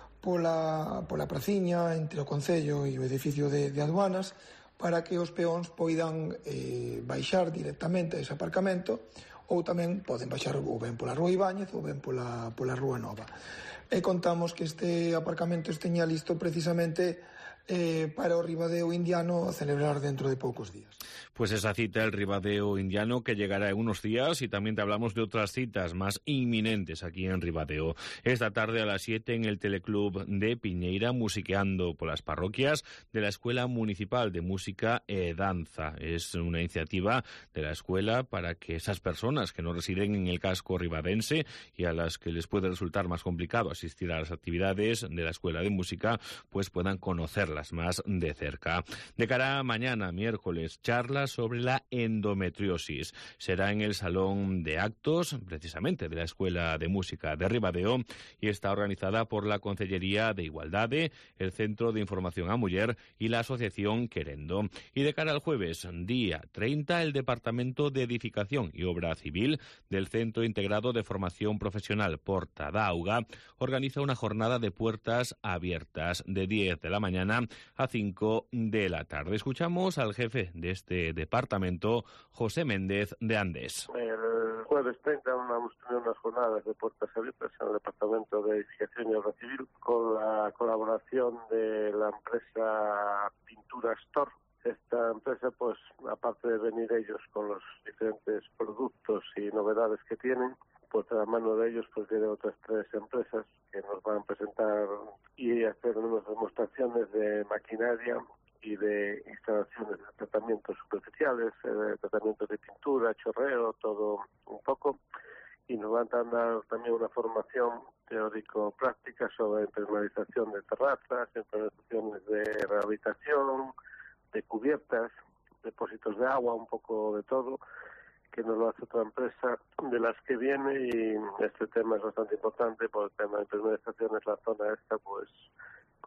pola, pola praciña entre o Concello e o edificio de, de aduanas, para que os peóns poidan eh, baixar directamente a ese aparcamento, ou tamén poden baixar ou ben pola Rúa Ibáñez ou ben pola, pola Rúa Nova. E contamos que este aparcamento esteña listo precisamente eh, para o Ribadeo indiano a celebrar dentro de poucos días. Pues esa cita, el Ribadeo indiano, que llegará en unos días, y también te hablamos de otras citas más inminentes aquí en Ribadeo. Esta tarde a las siete en el Teleclub de Piñeira, musiqueando por las parroquias de la Escuela Municipal de Música e Danza. Es una iniciativa de la escuela para que esas personas que no residen en el casco ribadense y a las que les puede resultar más complicado asistir a las actividades de la Escuela de Música, pues puedan conocerlas más de cerca. De cara a mañana, miércoles, charla sobre la endometriosis. Será en el Salón de Actos, precisamente, de la Escuela de Música de Ribadeo, y está organizada por la Concellería de Igualdade, el Centro de Información a Muller y la Asociación Querendo. Y de cara al jueves, día treinta, el Departamento de Edificación y Obra Civil del Centro Integrado de Formación Profesional Porta da Auga organiza una jornada de puertas abiertas de diez de la mañana a cinco de la tarde. Escuchamos al jefe de este departamento, José Méndez de Andés. El jueves treinta vamos a tener unas jornadas de puertas abiertas en el Departamento de Edificación y Obra Civil con la colaboración de la empresa Pintura Store. Esta empresa, pues, aparte de venir ellos con los diferentes productos y novedades que tienen, pues de la mano de ellos pues vienen otras tres empresas que nos van a presentar y hacer unas demostraciones de maquinaria y de instalaciones de tratamientos superficiales, de tratamientos de pintura, chorreo, todo un poco, y nos van a dar también una formación teórico-práctica sobre impermeabilización de terrazas, impermeabilizaciones de rehabilitación, de cubiertas, depósitos de agua, un poco de todo, que nos lo hace otra empresa de las que viene, y este tema es bastante importante porque el tema de impermeabilización es la zona esta, pues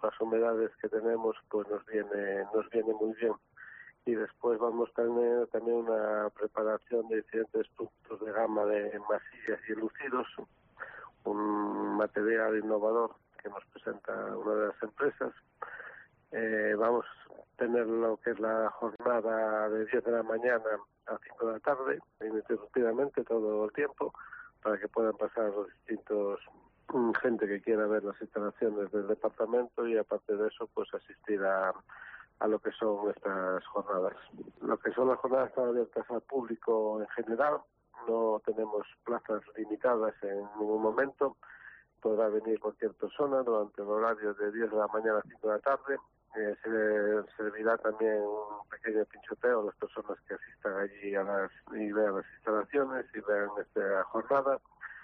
las humedades que tenemos, pues nos viene, nos viene muy bien. Y después vamos a tener también una preparación de diferentes puntos de gama de masillas y lucidos, un material innovador que nos presenta una de las empresas. Eh, vamos a tener lo que es la jornada de diez de la mañana a cinco de la tarde, ininterrumpidamente todo el tiempo, para que puedan pasar los distintos gente que quiera ver las instalaciones del departamento y aparte de eso pues asistir a, a lo que son estas jornadas. Lo que son las jornadas están abiertas al público en general, no tenemos plazas limitadas en ningún momento, podrá venir cualquier persona durante el horario de diez de la mañana a cinco de la tarde. Eh, se servirá también un pequeño pinchoteo a las personas que asistan allí a las, y vean las instalaciones y vean esta jornada.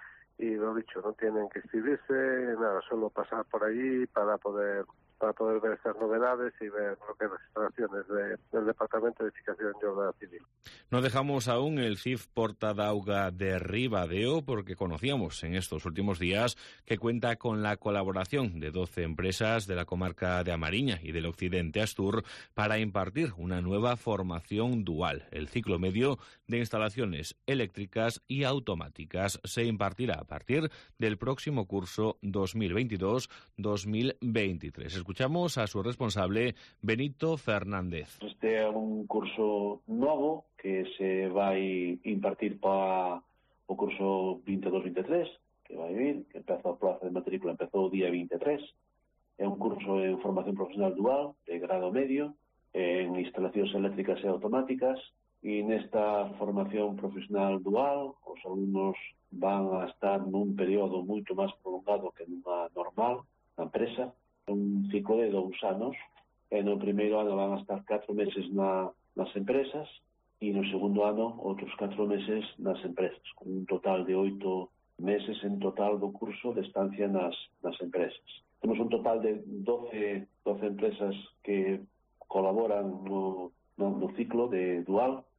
Y lo dicho, no tienen que inscribirse, nada, solo pasar por allí para poder para poder ver estas novedades y ver lo que es las instalaciones de, del Departamento de Edificación y Obra Civil. No dejamos aún el C I F Porta d'Auga de Ribadeo porque conocíamos en estos últimos días que cuenta con la colaboración de doce empresas de la comarca de A Mariña y del Occidente Astur para impartir una nueva formación dual. El ciclo medio de instalaciones eléctricas y automáticas se impartirá a partir del próximo curso dos mil veintidós dos mil veintitrés. Escuchamos a su responsable, Benito Fernández. Este é un curso novo que se vai impartir para o curso veintidós veintitrés, que vai vir, que empeza o prazo de matrícula, empezou o día veintitrés. É un curso en formación profesional dual, de grado medio, en instalacións eléctricas e automáticas, e nesta formación profesional dual, os alumnos van a estar nun período moito máis prolongado que nunha normal na empresa, un ciclo de dous anos, e no primeiro ano van a estar catro meses na, nas empresas e no segundo ano outros catro meses nas empresas, con un total de oito meses en total do curso de estancia nas, nas empresas. Temos un total de doce, doce empresas que colaboran no, no, no ciclo de dual,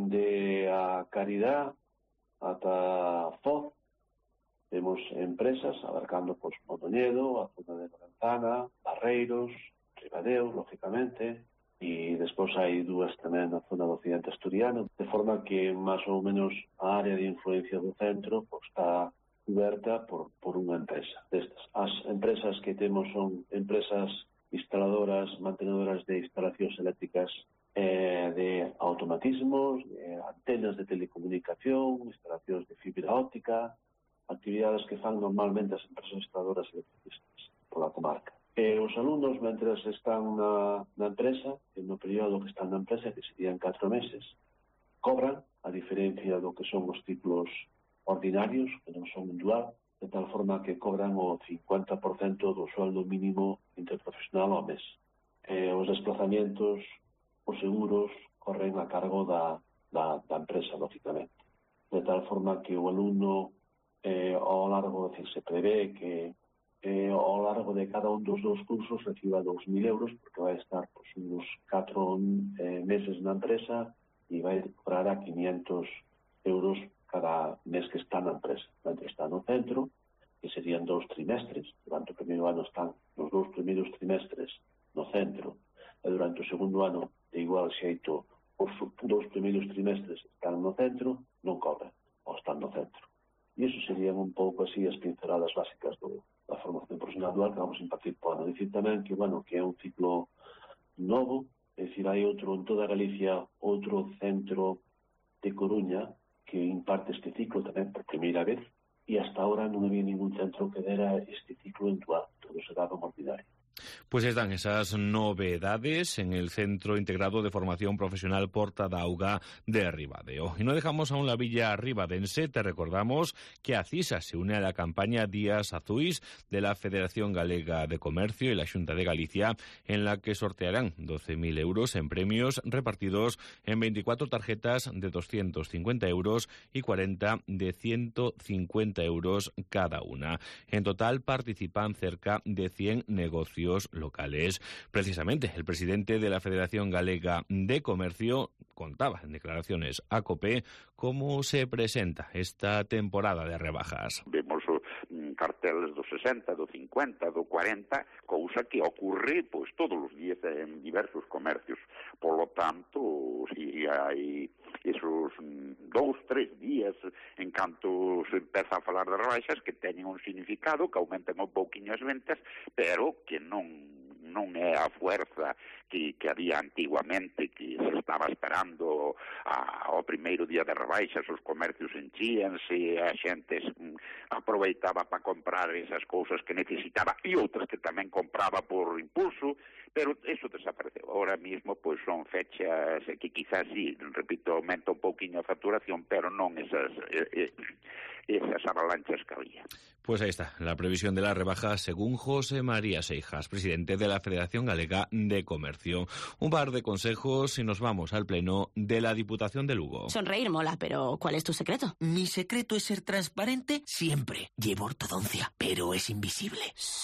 dende a Caridad ata Foz. Temos empresas abarcando pues, Mondoñedo, a zona de Lorenzana, Barreiros, Ribadeo, lógicamente, e despois hai dúas tamén na zona do Occidente Asturiano, de forma que máis ou menos a área de influencia do centro pues, está coberta por, por unha empresa destas. As empresas que temos son empresas instaladoras, mantenedoras de instalacións eléctricas eh, de automatismos, de antenas de telecomunicación, instalacións de fibra óptica, actividades que fan normalmente as empresas instaladoras electricistas pola comarca. E os alumnos, mentres están na, na empresa, no período que están na empresa, que serían catro meses, cobran, a diferencia do que son os ciclos ordinarios, que non son un dual, de tal forma que cobran o cincuenta por cento do sueldo mínimo interprofesional ao mes. E os desplazamientos, os seguros, corren a cargo da, da, da empresa, lógicamente. De tal forma que o alumno Eh, ao largo, decir, se prevé que eh, ao largo de cada un dos dous cursos reciba dous mil euros porque vai estar pues, uns catro eh, meses na empresa e vai cobrar a quinientos euros cada mes que está na empresa. Mentre está no centro, que serían dous trimestres, durante o primeiro ano están nos dous primeiros trimestres no centro e durante o segundo ano, de igual xeito, os dous primeiros trimestres están no centro, non cobran, ou están no centro. E iso serían un pouco así as pinceladas básicas do, da formación profesional dual que vamos a impartir por ano. Dicir tamén que, bueno, que é un ciclo novo, é dicir, hai outro en toda Galicia, outro centro de Coruña que imparte este ciclo tamén por primeira vez e hasta ahora non había ningún centro que dera este ciclo en dual, todo se daba en ordinario. Pues están esas novedades en el Centro Integrado de Formación Profesional Porta d'Auga de Ribadeo. Y no dejamos aún la villa ribadense, te recordamos que ACISA se une a la campaña Días Azuis de la Federación Galega de Comercio y la Xunta de Galicia, en la que sortearán doce mil euros en premios repartidos en veinticuatro tarjetas de doscientos cincuenta euros y cuarenta de ciento cincuenta euros cada una. En total participan cerca de cien negocios locales. Precisamente, el presidente de la Federación Galega de Comercio contaba en declaraciones a COPE cómo se presenta esta temporada de rebajas. Vemos carteles do sesenta, do cincuenta, do cuarenta, cousa que ocorre pois todos os días en diversos comercios. Por lo tanto, si hai esos dous, tres días en canto se empeza a falar de rebaixas que teñen un significado, que aumenten un pouquiño as ventas, pero que non non é a fuerza que, que había antiguamente, que se estaba esperando a, ao primeiro día de rebaixas, os comercios enchíanse, a xente aproveitaba para comprar esas cousas que necesitaba e outras que tamén compraba por impulso, pero eso desapareceu. Ahora mismo pois son fechas que quizás sí, repito, aumenta un pouquiño a facturación, pero non esas eh, eh, esas avalanchas que había. Pues ahí está, la previsión de la rebaja según José María Seijas, presidente de la Federación Galega de Comercio. Un par de consejos y nos vamos al pleno de la Diputación de Lugo. Sonreír mola, pero ¿cuál es tu secreto? Mi secreto es ser transparente siempre. Llevo ortodoncia, pero es invisible.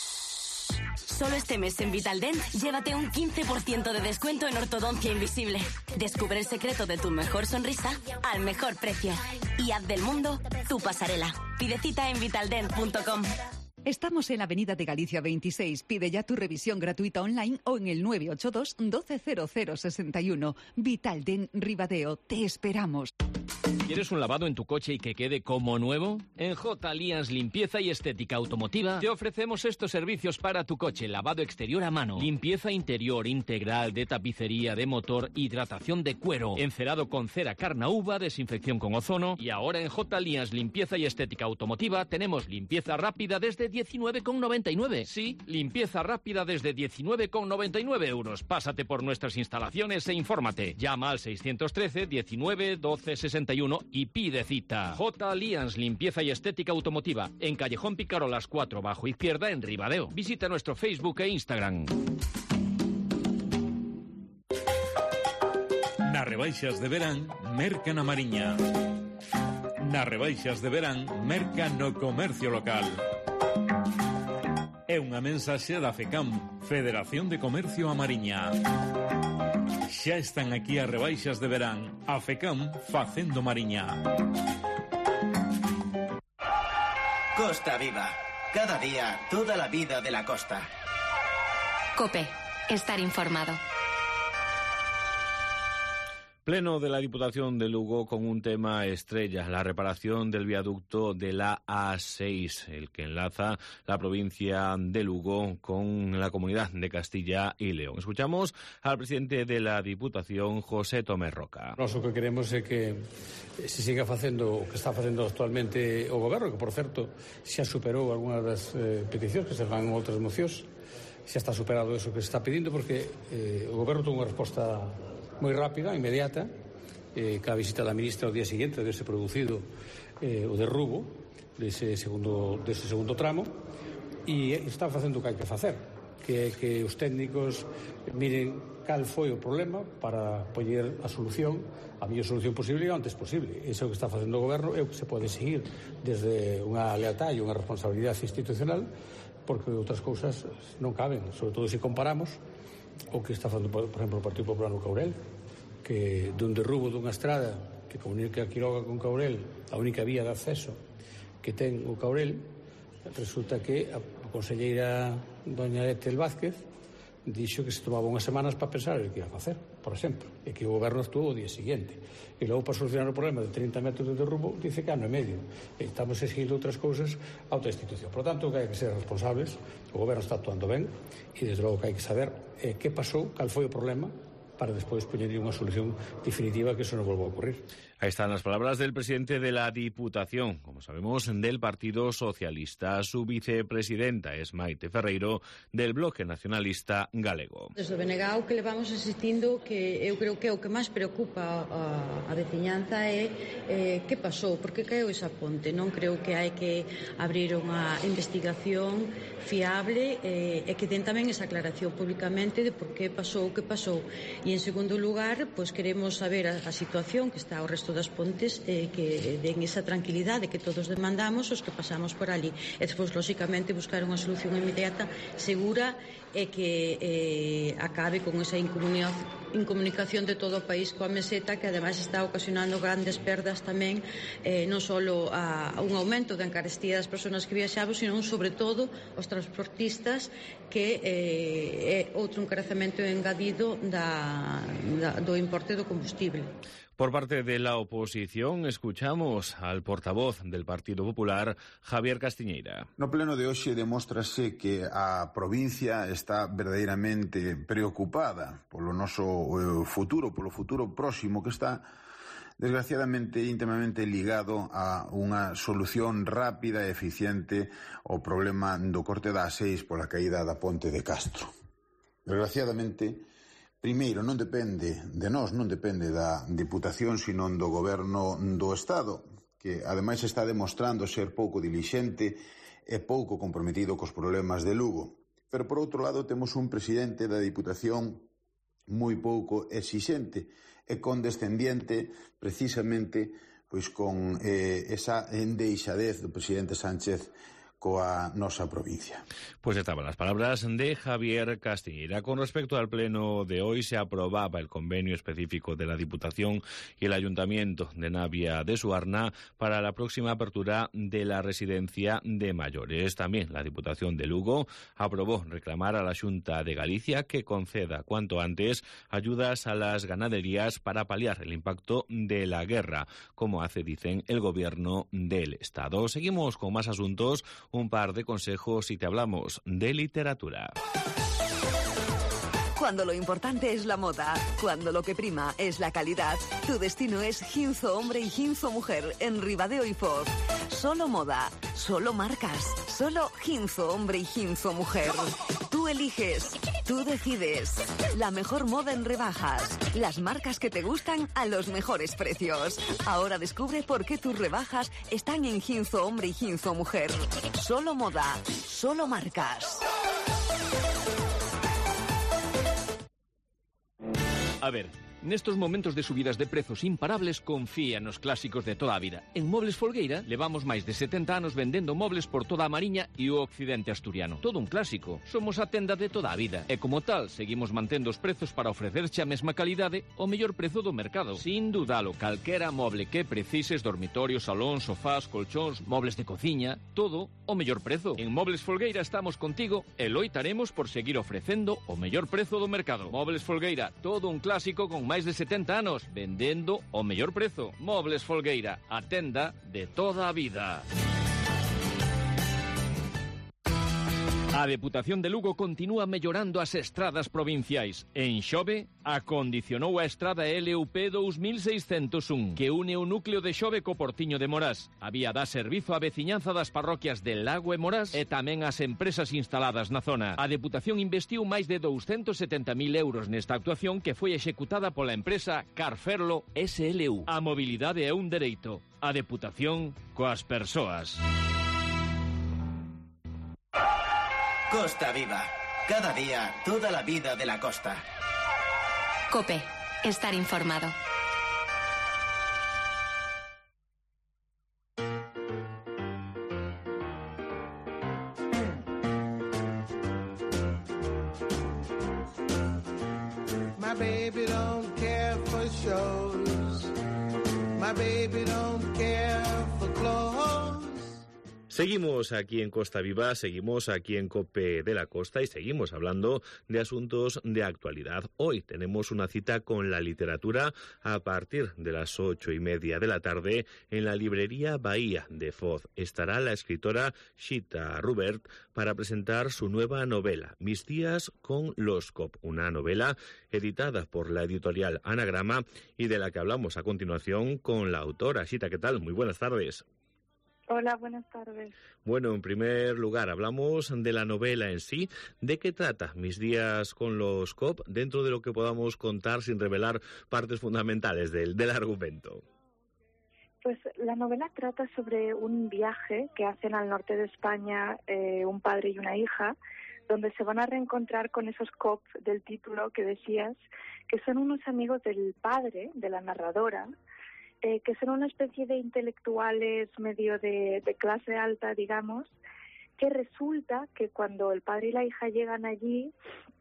Solo este mes en Vitaldent, llévate un quince por ciento de descuento en ortodoncia invisible. Descubre el secreto de tu mejor sonrisa al mejor precio. Y haz del mundo tu pasarela. Pide cita en vitaldent punto com. Estamos en la Avenida de Galicia veintiséis. Pide ya tu revisión gratuita online o en el nueve ocho dos, doce cero cero sesenta y uno. Vitaldent Ribadeo. Te esperamos. ¿Quieres un lavado en tu coche y que quede como nuevo? En J. Alliance Limpieza y Estética Automotiva te ofrecemos estos servicios para tu coche: lavado exterior a mano, limpieza interior integral de tapicería, de motor, hidratación de cuero, encerado con cera carnauba, desinfección con ozono. Y ahora en J. Alliance Limpieza y Estética Automotiva tenemos limpieza rápida desde diecinueve con noventa y nueve. Sí, limpieza rápida desde diecinueve con noventa y nueve euros. Pásate por nuestras instalaciones e infórmate. Llama al seiscientos trece, diecinueve, doce, sesenta y uno y pide cita. J. Alliance Limpieza y Estética Automotiva, en Callejón Picarolas cuatro, bajo izquierda, en Ribadeo. Visita nuestro Facebook e Instagram. Nas rebaixas de verán, merca na Mariña. Nas rebaixas de verán, merca no comercio local. É unha mensaxe da FECAM, Federación de Comercio a Mariña. Xa están aquí as rebaixas de verán. A FECAM facendo Mariña. Costa Viva. Cada día, toda la vida de la costa. COPE. Estar informado. Pleno de la Diputación de Lugo con un tema estrella, la reparación del viaducto de la A seis, el que enlaza la provincia de Lugo con la comunidad de Castilla y León. Escuchamos al presidente de la Diputación, José Tomé Roca. Nós o que queremos é que se siga facendo o que está facendo actualmente o Goberno, que, por certo, xa superou algunhas das eh, peticións que se fan en outras mocións. Xa está superado eso que se está pedindo, porque eh, o Goberno ten unha resposta moi rápida, inmediata, eh, que a visita da ministra o día seguinte dese producido eh, o derrubo dese segundo, dese segundo tramo, e está facendo o que hai que facer, que é que os técnicos miren cal foi o problema para poñer a solución, a mellor solución posible e o antes posible. Iso é o que está facendo o Goberno, é o que se pode seguir desde unha lealtad e unha responsabilidade institucional, porque outras cousas non caben, sobre todo se comparamos o que está facendo, por exemplo, o Partido Popular no Caurel, que dun derrubo dunha estrada que comunica Quiroga con Caurel, a única vía de acceso que ten o Caurel, resulta que a conselleira doña Etel Vázquez dixo que se tomaba unhas semanas para pensar o que ia facer, por exemplo, e que o Goberno actuou o día seguinte. E logo, para solucionar o problema de trinta metros de derrubo, dice que ano e medio. E estamos exigindo outras cousas a outra institución. Por tanto, que hai que ser responsables, o Goberno está actuando ben, e desde logo que hai que saber eh, que pasou, cal foi o problema, para despois poñer unha solución definitiva que eso non volva a ocurrir. Ahí están las palabras del presidente de la Diputación, como sabemos, del Partido Socialista. Su vicepresidenta es Maite Ferreiro, del Bloque Nacionalista Galego. Desde o B N G o que levamos asistindo, que eu creo que o que máis preocupa a, a veciñanza é eh, que pasou, porque caeu esa ponte. Non creo que hai que abrir unha investigación fiable eh, e que den tamén esa aclaración públicamente de por que pasou o que pasou. E en segundo lugar, pois queremos saber a, a situación que está ao resto das pontes, eh, que den esa tranquilidade que todos demandamos os que pasamos por ali. E despois, lóxicamente, buscar unha solución inmediata, segura, e que eh, acabe con esa incomunicación incomunicación de todo o país coa meseta, que ademais está ocasionando grandes perdas tamén, eh, non só a, a un aumento da encarestía das persoas que viaxaban, sino sobre todo os transportistas, que eh, é outro encarecemento engadido da, da, do importe do combustible. Por parte de la oposición, escuchamos al portavoz del Partido Popular, Javier Castiñeira. No pleno de hoxe demóstrase que a provincia está verdadeiramente preocupada polo noso futuro, polo futuro próximo, que está desgraciadamente íntimamente ligado a unha solución rápida e eficiente ao problema do corte da A seis pola caída da ponte de Castro. Desgraciadamente, primeiro, non depende de nós, non depende da Diputación, sino do Goberno do Estado, que ademais está demostrando ser pouco dilixente e pouco comprometido cos problemas de Lugo. Pero, por outro lado, temos un presidente da Diputación moi pouco exixente e condescendiente, precisamente pois con eh, esa endeixadez do presidente Sánchez coa nosa provincia. Pues estaban las palabras de Javier Castiñeira. Con respecto al pleno de hoy, se aprobaba el convenio específico de la Diputación y el Ayuntamiento de Navia de Suarna para la próxima apertura de la residencia de mayores. También la Diputación de Lugo aprobó reclamar a la Xunta de Galicia que conceda cuanto antes ayudas a las ganaderías para paliar el impacto de la guerra, como hace, dicen, el Gobierno del Estado. Seguimos con más asuntos. Un par de consejos y te hablamos de literatura. Cuando lo importante es la moda, cuando lo que prima es la calidad, tu destino es Ginzo Hombre y Ginzo Mujer en Ribadeo y Foz. Solo moda, solo marcas, solo Ginzo Hombre y Ginzo Mujer. Tú eliges, tú decides. La mejor moda en rebajas, las marcas que te gustan a los mejores precios. Ahora descubre por qué tus rebajas están en Ginzo Hombre y Ginzo Mujer. Solo moda, solo marcas. A ver, nestos momentos de subidas de prezos imparables, confía nos clásicos de toda a vida. En Mobles Folgueira levamos máis de setenta anos vendendo mobles por toda a Mariña e o occidente asturiano. Todo un clásico. Somos a tenda de toda a vida. E como tal, seguimos mantendo os prezos para ofrecerche a mesma calidade o mellor prezo do mercado. Sin dudalo, calquera moble que precises, dormitorios, salóns, sofás, colchóns, mobles de cociña, todo o mellor prezo. En Mobles Folgueira estamos contigo e loitaremos por seguir ofrecendo o mellor prezo do mercado. Mobles Folgueira, todo un clásico con máis de setenta anos, vendendo o mellor prezo. Mobles Folgueira, a tenda de toda a vida. A Deputación de Lugo continúa mellorando as estradas provinciais. En Xove, acondicionou a estrada L U P dous mil seiscentos un, que une o núcleo de Xove co Portiño de Morás. A vía dá servizo á veciñanza das parroquias de Lago e Morás e tamén ás empresas instaladas na zona. A Deputación investiu máis de douscentos setenta mil euros nesta actuación, que foi executada pola empresa Carferlo S L U. A mobilidade é un dereito. A Deputación coas persoas. Costa Viva. Cada día, toda la vida de la costa. COPE. Estar informado. My baby don't care for shows. My baby don't care for clothes. Seguimos aquí en Costa Viva, seguimos aquí en COPE de la Costa y seguimos hablando de asuntos de actualidad. Hoy tenemos una cita con la literatura a partir de las ocho y media de la tarde en la librería Bahía de Foz. Estará la escritora Xita Rubert para presentar su nueva novela, Mis días con los COP, una novela editada por la editorial Anagrama y de la que hablamos a continuación con la autora. Xita, ¿qué tal? Muy buenas tardes. Hola, buenas tardes. Bueno, en primer lugar, hablamos de la novela en sí. ¿De qué trata Mis días con los COP dentro de lo que podamos contar sin revelar partes fundamentales del, del argumento? Pues la novela trata sobre un viaje que hacen al norte de España eh, un padre y una hija, donde se van a reencontrar con esos COP del título que decías, que son unos amigos del padre, de la narradora, Eh, que son una especie de intelectuales medio de, de clase alta, digamos, que resulta que cuando el padre y la hija llegan allí,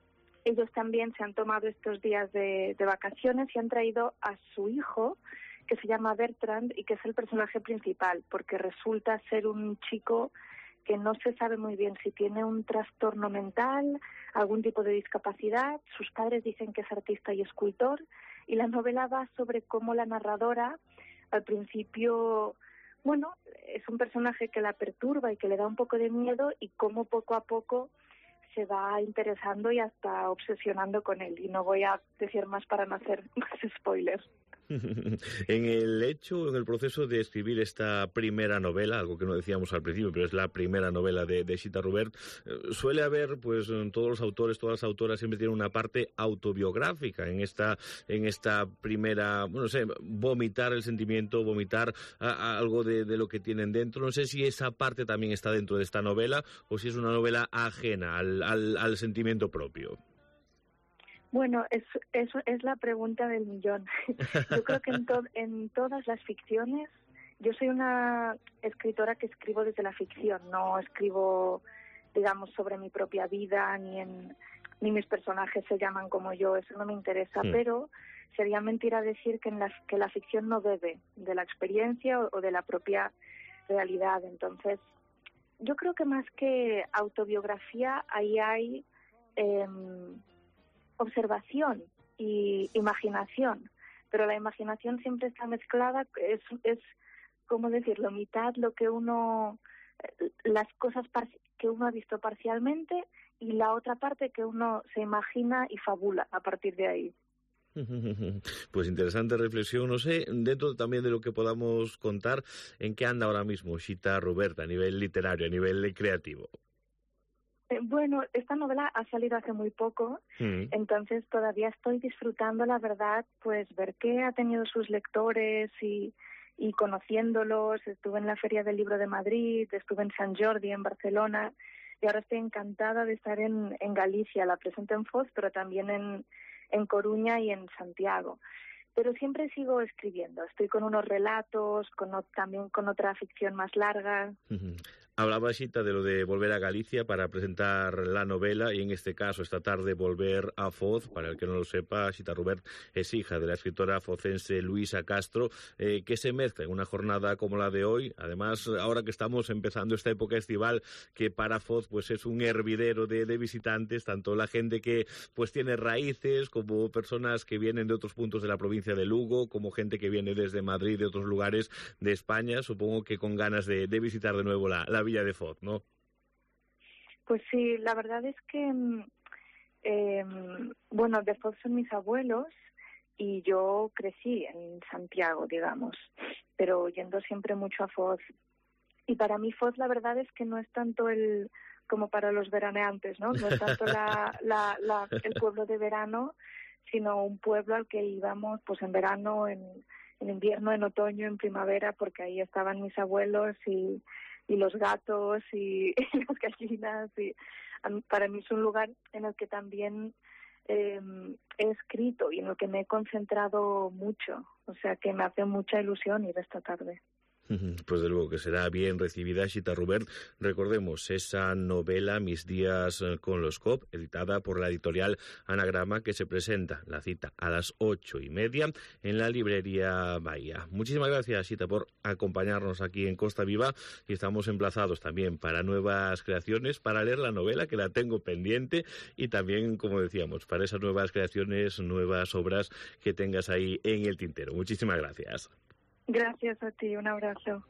ellos también se han tomado estos días de, de vacaciones y han traído a su hijo, que se llama Bertrand y que es el personaje principal, porque resulta ser un chico que no se sabe muy bien si tiene un trastorno mental, algún tipo de discapacidad. Sus padres dicen que es artista y escultor, y la novela va sobre cómo la narradora, al principio, bueno, es un personaje que la perturba y que le da un poco de miedo, y cómo poco a poco se va interesando y hasta obsesionando con él. Y no voy a decir más para no hacer más spoilers. En el hecho, en el proceso de escribir esta primera novela, algo que no decíamos al principio, pero es la primera novela de, de Chita Rubert, eh, suele haber, pues, todos los autores, todas las autoras siempre tienen una parte autobiográfica en esta, en esta primera, bueno, no sé, vomitar el sentimiento, vomitar a, a algo de, de lo que tienen dentro. No sé si esa parte también está dentro de esta novela o si es una novela ajena al, al, al sentimiento propio. Bueno, es, eso es la pregunta del millón. Yo creo que en, to, en todas las ficciones, yo soy una escritora que escribo desde la ficción, no escribo, digamos, sobre mi propia vida, ni en ni mis personajes se llaman como yo, eso no me interesa, sí. Pero sería mentira decir que, en la, que la ficción no bebe de la experiencia o, o de la propia realidad. Entonces, yo creo que más que autobiografía, ahí hay Eh, observación y imaginación, pero la imaginación siempre está mezclada, es, es ¿cómo decirlo?, mitad lo que uno, las cosas que uno ha visto parcialmente y la otra parte que uno se imagina y fabula a partir de ahí. Pues interesante reflexión, no sé, dentro también de lo que podamos contar, ¿en qué anda ahora mismo Chita Rubert a nivel literario, a nivel creativo? Bueno, esta novela ha salido hace muy poco, mm. entonces todavía estoy disfrutando, la verdad, pues ver que ha tenido sus lectores y, y conociéndolos. Estuve en la Feria del Libro de Madrid, estuve en Sant Jordi, en Barcelona, y ahora estoy encantada de estar en, en Galicia. La presento en Foz, pero también en, en Coruña y en Santiago. Pero siempre sigo escribiendo. Estoy con unos relatos, con, también con otra ficción más larga. Uh-huh. Hablaba Chita de lo de volver a Galicia para presentar la novela y en este caso esta tarde volver a Foz. Para el que no lo sepa, Chita Rubert es hija de la escritora focense Luisa Castro, eh, que se mezcla en una jornada como la de hoy. Además, ahora que estamos empezando esta época estival, que para Foz pues es un hervidero de, de visitantes, tanto la gente que pues tiene raíces como personas que vienen de otros puntos de la provincia de Lugo, como gente que viene desde Madrid, de otros lugares de España, supongo que con ganas de, de visitar de nuevo la, la Villa de Foz, ¿no? Pues sí, la verdad es que, eh, bueno, de Foz son mis abuelos y yo crecí en Santiago, digamos, pero yendo siempre mucho a Foz. Y para mí Foz, la verdad es que no es tanto el, como para los veraneantes, ¿no? No es tanto la, la, la, el pueblo de verano, sino un pueblo al que íbamos pues en verano, en, en invierno, en otoño, en primavera, porque ahí estaban mis abuelos y y los gatos y, y las gallinas, y para mí es un lugar en el que también eh, he escrito y en el que me he concentrado mucho, o sea que me hace mucha ilusión ir esta tarde. Pues de luego que será bien recibida Chita Rubert. Recordemos esa novela Mis días con los C O P, editada por la editorial Anagrama, que se presenta la cita a las ocho y media en la librería Bahía. Muchísimas gracias, Chita, por acompañarnos aquí en Costa Viva, y estamos emplazados también para nuevas creaciones, para leer la novela, que la tengo pendiente, y también, como decíamos, para esas nuevas creaciones, nuevas obras que tengas ahí en el tintero. Muchísimas gracias. Gracias a ti, un abrazo.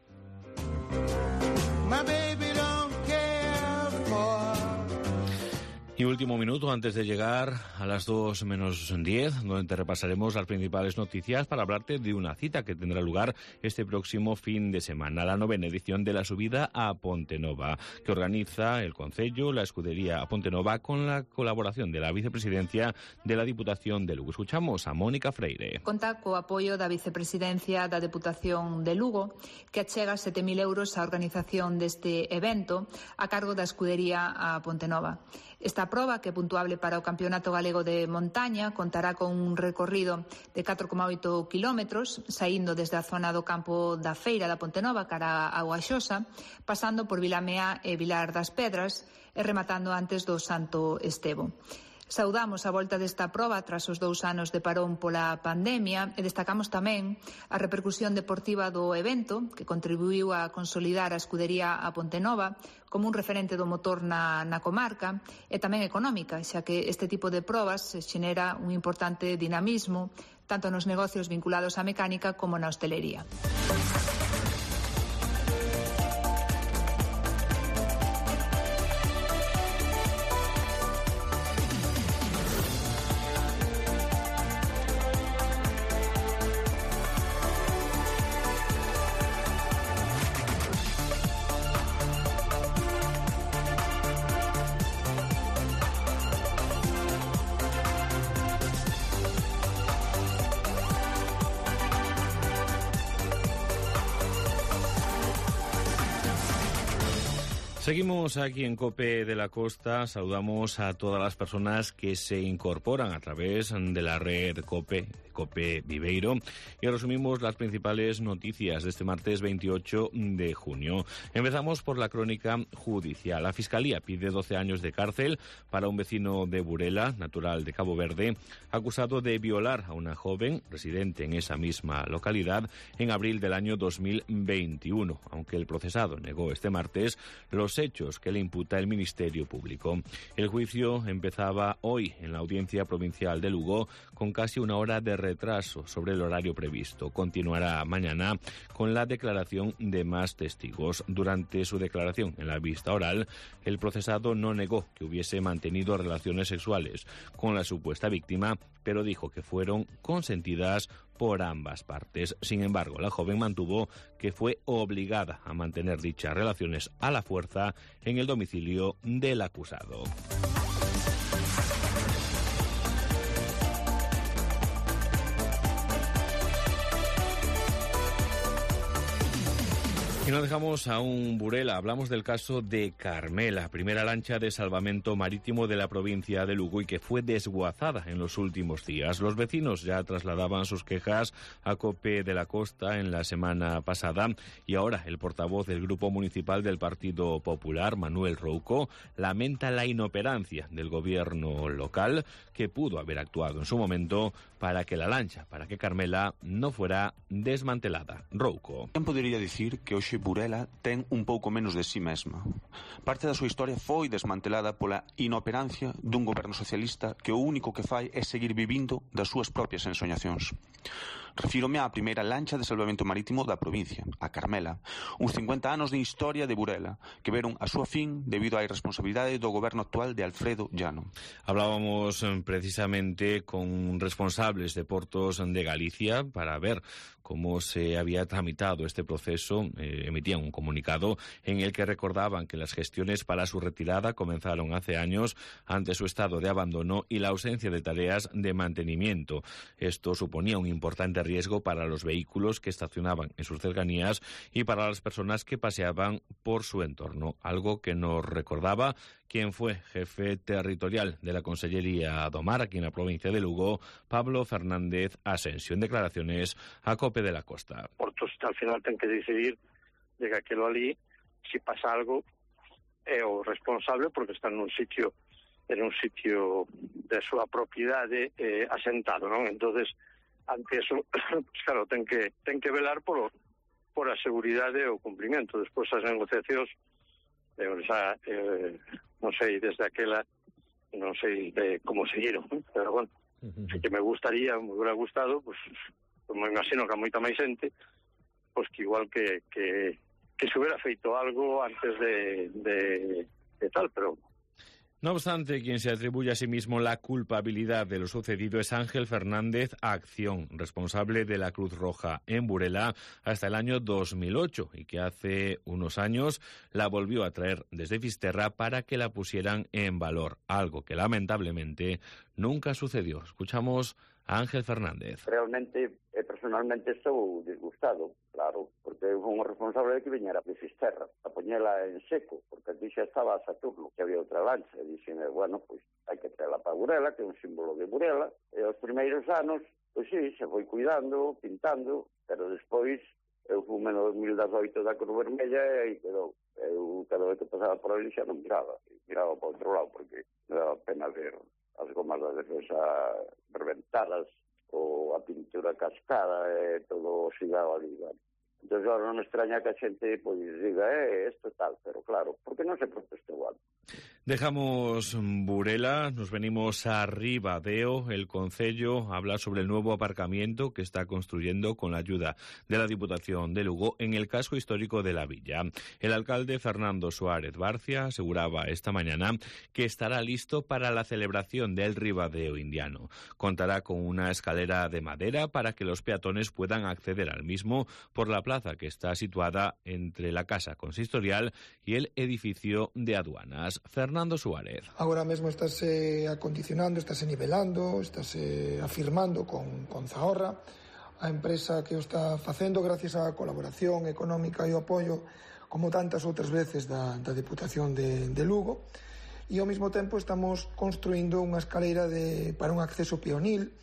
Y último minuto antes de llegar a las dos menos diez, donde te repasaremos las principales noticias para hablarte de una cita que tendrá lugar este próximo fin de semana, la novena edición de la subida a Pontenova, que organiza el Concello, la Escudería a Pontenova, con la colaboración de la Vicepresidencia de la Diputación de Lugo. Escuchamos a Mónica Freire. Conta co apoio da Vicepresidencia da Deputación de Lugo, que achega sete mil euros á organización deste evento a cargo da Escudería a Pontenova. Esta proba, que é puntuable para o Campeonato Galego de Montaña, contará con un recorrido de catro coma oito kilómetros, saindo desde a zona do campo da Feira da Pontenova cara a Guaxosa, pasando por Vilamea e Vilar das Pedras e rematando antes do Santo Estevo. Saudamos a volta desta proba tras os dous anos de parón pola pandemia e destacamos tamén a repercusión deportiva do evento, que contribuiu a consolidar a escudería a Pontenova como un referente do motor na, na comarca e tamén económica, xa que este tipo de probas xenera un importante dinamismo tanto nos negocios vinculados á mecánica como na hostelería. Seguimos aquí en COPE de la Costa. Saludamos a todas las personas que se incorporan a través de la red COPE, COPE Viveiro, y resumimos las principales noticias de este martes veintiocho de junio. Empezamos por la crónica judicial. La Fiscalía pide doce años de cárcel para un vecino de Burela, natural de Cabo Verde, acusado de violar a una joven residente en esa misma localidad en abril del año dos mil veintiuno, aunque el procesado negó este martes los hechos que le imputa el Ministerio Público. El juicio empezaba hoy en la Audiencia Provincial de Lugo con casi una hora de retraso sobre el horario previsto. Continuará mañana con la declaración de más testigos. Durante su declaración en la vista oral, el procesado no negó que hubiese mantenido relaciones sexuales con la supuesta víctima, pero dijo que fueron consentidas por ambas partes. Sin embargo, la joven mantuvo que fue obligada a mantener dichas relaciones a la fuerza en el domicilio del acusado. Y no dejamos a un Burela, hablamos del caso de Carmela, primera lancha de salvamento marítimo de la provincia de Lugo y que fue desguazada en los últimos días. Los vecinos ya trasladaban sus quejas a COPE de la Costa en la semana pasada y ahora el portavoz del Grupo Municipal del Partido Popular, Manuel Rouco, lamenta la inoperancia del gobierno local que pudo haber actuado en su momento para que la lancha, para que Carmela no fuera desmantelada. Rouco. Quen podería dicir que hoxe Burela ten un pouco menos de sí mesma? Parte da súa historia foi desmantelada pola inoperancia dun goberno socialista que o único que fai é seguir vivindo das súas propias ensoñacións. Refírome á primeira lancha de salvamento marítimo da provincia, a Carmela, uns cincuenta anos de historia de Burela, que veron a súa fin debido á irresponsabilidade do goberno actual de Alfredo Llano. Hablábamos precisamente con responsables de portos de Galicia para ver cómo se había tramitado este proceso. Eh, emitían un comunicado en el que recordaban que las gestiones para su retirada comenzaron hace años ante su estado de abandono y la ausencia de tareas de mantenimiento. Esto suponía un importante riesgo para los vehículos que estacionaban en sus cercanías y para las personas que paseaban por su entorno, algo que nos recordaba quien fue jefe territorial de la Consellería do Mar aquí en la provincia de Lugo, Pablo Fernández Asensio, en declaraciones a COPE de la Costa. Portos al final ten que decidir de que aquilo ali, si pasa algo, é o responsable porque está nun sitio en un sitio de súa propiedade eh, asentado, non? Entonces, ante eso, pues claro, ten que ten que velar por por a seguridade e o cumprimento. Despois as negociacións, eh, xa, eh, non sei, desde aquela, non sei de como seguiron, pero bueno, uh-huh. que me gustaría, me hubiera gustado, pues, pues me imagino que a moita máis xente, pues que igual que, que, que se hubiera feito algo antes de, de, de tal, pero... No obstante, quien se atribuye a sí mismo la culpabilidad de lo sucedido es Ángel Fernández Acción, responsable de la Cruz Roja en Burela hasta el año dos mil ocho y que hace unos años la volvió a traer desde Fisterra para que la pusieran en valor, algo que lamentablemente nunca sucedió. Escuchamos a Ángel Fernández. Realmente, eh, personalmente estou disgustado, claro, porque eu fui un responsable de que viñera de Fisterra a poñela en seco, porque aquí xa estaba a Saturno, que había outra lancha, e dixeme, bueno, pois hai que traela para Burela, que é un símbolo de Burela, e os primeiros anos, pois sí, se foi cuidando, pintando, pero despois eu fui no dos mil dezoito da Cruz Vermella e aí quedou. Eu cada vez que pasaba por ali xa non miraba, miraba para outro lado, porque me daba pena ver as gomas da defensa reventadas, ou a pintura cascada, e todo oxidado ali, vale. Entón, agora non me extraña que a xente pois diga, eh, isto tal, pero claro, porque non se protestou antes. Dejamos Burela, nos venimos a Ribadeo. El Concello habla sobre el nuevo aparcamiento que está construyendo con la ayuda de la Diputación de Lugo en el casco histórico de la villa. El alcalde Fernando Suárez Barcia aseguraba esta mañana que estará listo para la celebración del Ribadeo indiano. Contará con una escalera de madera para que los peatones puedan acceder al mismo por la plaza que está situada entre la Casa Consistorial y el edificio de aduanas. Fernando Suárez. Agora mesmo estáse acondicionando, estáse nivelando, estáse afirmando con, con Zahorra, a empresa que o está facendo gracias á colaboración económica e o apoio, como tantas outras veces, da, da Diputación de, de Lugo, e ao mesmo tempo estamos construindo unha escaleira de, para un acceso peonil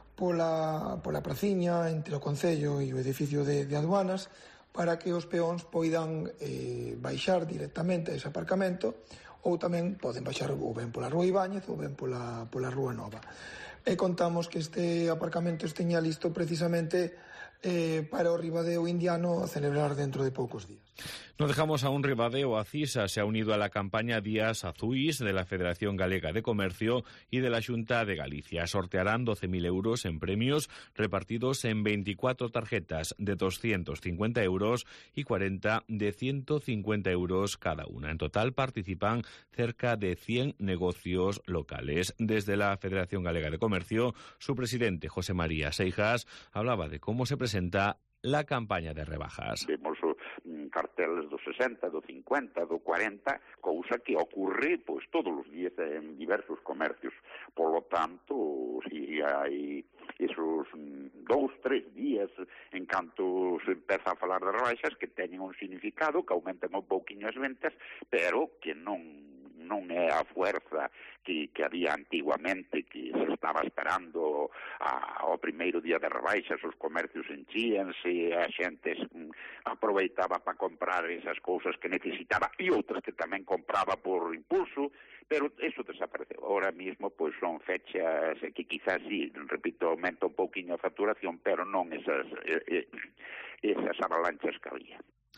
pola, pola praciña entre o Concello e o edificio de, de aduanas, para que os peóns poidan eh, baixar directamente a ese aparcamento, ou tamén poden baixar ou ben pola Rúa Ibáñez ou ben pola, pola Rúa Nova. E contamos que este aparcamento esteña listo precisamente eh, para o Ribadeo indiano a celebrar dentro de poucos días. No dejamos a un Ribadeo. Acisa se ha unido a la campaña Días Azuis de la Federación Galega de Comercio y de la Xunta de Galicia. Sortearán doce mil euros en premios repartidos en veinticuatro tarjetas de doscientos cincuenta euros y cuarenta de ciento cincuenta euros cada una. En total participan cerca de cien negocios locales. Desde la Federación Galega de Comercio, su presidente, José María Seijas, hablaba de cómo se presenta la campaña de rebajas. Vemos carteles do sesenta, do cincuenta, do cuarenta, cousa que ocorre pois todos os días en diversos comercios. Por lo tanto, si hai esos dous, tres días en canto se empeza a falar de rebaixas que teñen un significado, que aumentan un pouquinho as ventas, pero que non non é a fuerza que, que había antiguamente, que se estaba esperando a, ao primeiro día de rebaixas, os comercios enchíanse, a xente aproveitaba para comprar esas cousas que necesitaba e outras que tamén compraba por impulso, pero eso desapareceu. Ahora mismo pois son fechas que quizás sí, repito, aumenta un pouquinho a facturación, pero non esas, eh, esas avalanchas que había.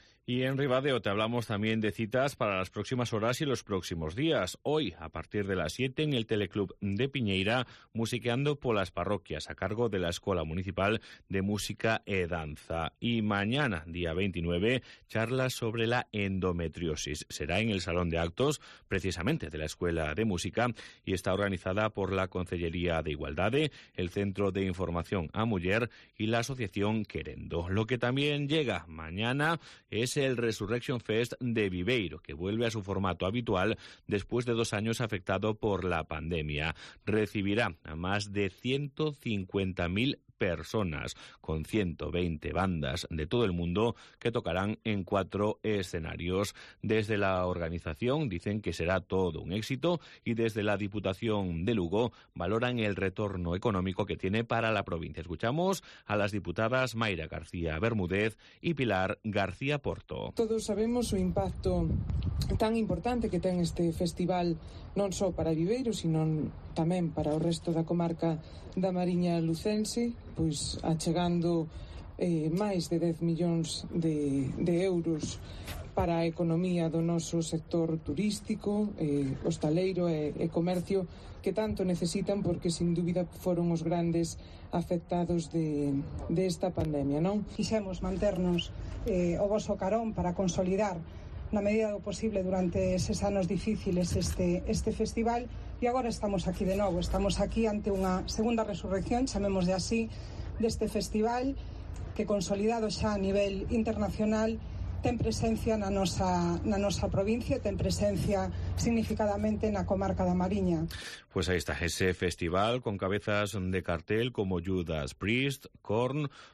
Y en Ribadeo te hablamos también de citas para las próximas horas y los próximos días. Hoy, a partir de las siete, en el Teleclub de Piñeira, musiqueando por las parroquias, a cargo de la Escuela Municipal de Música e Danza. Y mañana, día veintinueve, charlas sobre la endometriosis. Será en el Salón de Actos, precisamente de la Escuela de Música, y está organizada por la Concellería de Igualdade, el Centro de Información a Muller y la Asociación Querendo. Lo que también llega mañana es el Resurrection Fest de Viveiro, que vuelve a su formato habitual después de dos años afectado por la pandemia. Recibirá a más de ciento cincuenta mil personas, con ciento veinte bandas de todo el mundo que tocarán en cuatro escenarios. Desde la organización dicen que será todo un éxito y desde la Diputación de Lugo valoran el retorno económico que tiene para la provincia. Escuchamos a las diputadas Mayra García Bermúdez y Pilar García Porto. Todos sabemos o impacto tan importante que ten este festival non só para Viveiro, sino tamén para o resto da comarca da Mariña Lucense, pois achegando eh, máis de dez millóns de, de euros para a economía do noso sector turístico, eh, hostaleiro e, e comercio, que tanto necesitan porque, sin dúbida, foron os grandes afectados de, de esta pandemia, non? Quixemos manternos eh, o voso carón para consolidar na medida do posible durante eses anos difíciles este, este festival, e agora estamos aquí de novo, estamos aquí ante unha segunda resurrección, chamémoslle así, deste festival que, consolidado xa a nivel internacional, ten presencia na nosa, na nosa provincia, ten presencia significadamente na comarca da Mariña. Pues ahí está ese festival con cabezas de cartel como Judas Priest, Korn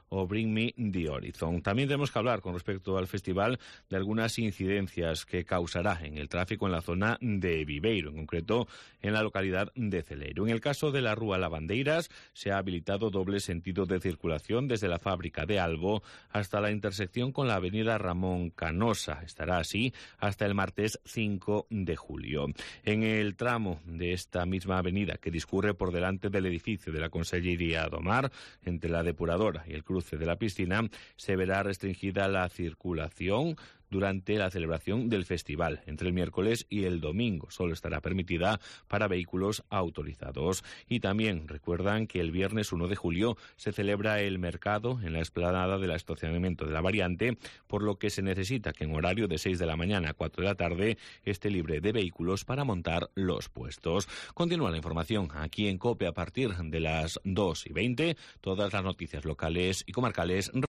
o Bring Me the Horizon. También tenemos que hablar con respecto al festival de algunas incidencias que causará en el tráfico en la zona de Viveiro, en concreto en la localidad de Celeiro. En el caso de la Rúa Lavandeiras, se ha habilitado doble sentido de circulación desde la fábrica de Albo hasta la intersección con la avenida Ramón Canosa. Estará así hasta el martes cinco de julio. En el tramo de esta misma avenida que discurre por delante del edificio de la Consellería do Mar, entre la depuradora y el cruce de la piscina, se verá restringida la circulación durante la celebración del festival. Entre el miércoles y el domingo solo estará permitida para vehículos autorizados. Y también recuerdan que el viernes uno de julio se celebra el mercado en la explanada del estacionamiento de la variante, por lo que se necesita que en horario de seis de la mañana a cuatro de la tarde esté libre de vehículos para montar los puestos. Continúa la información aquí en COPE a partir de las dos y veinte. Todas las noticias locales y comarcales.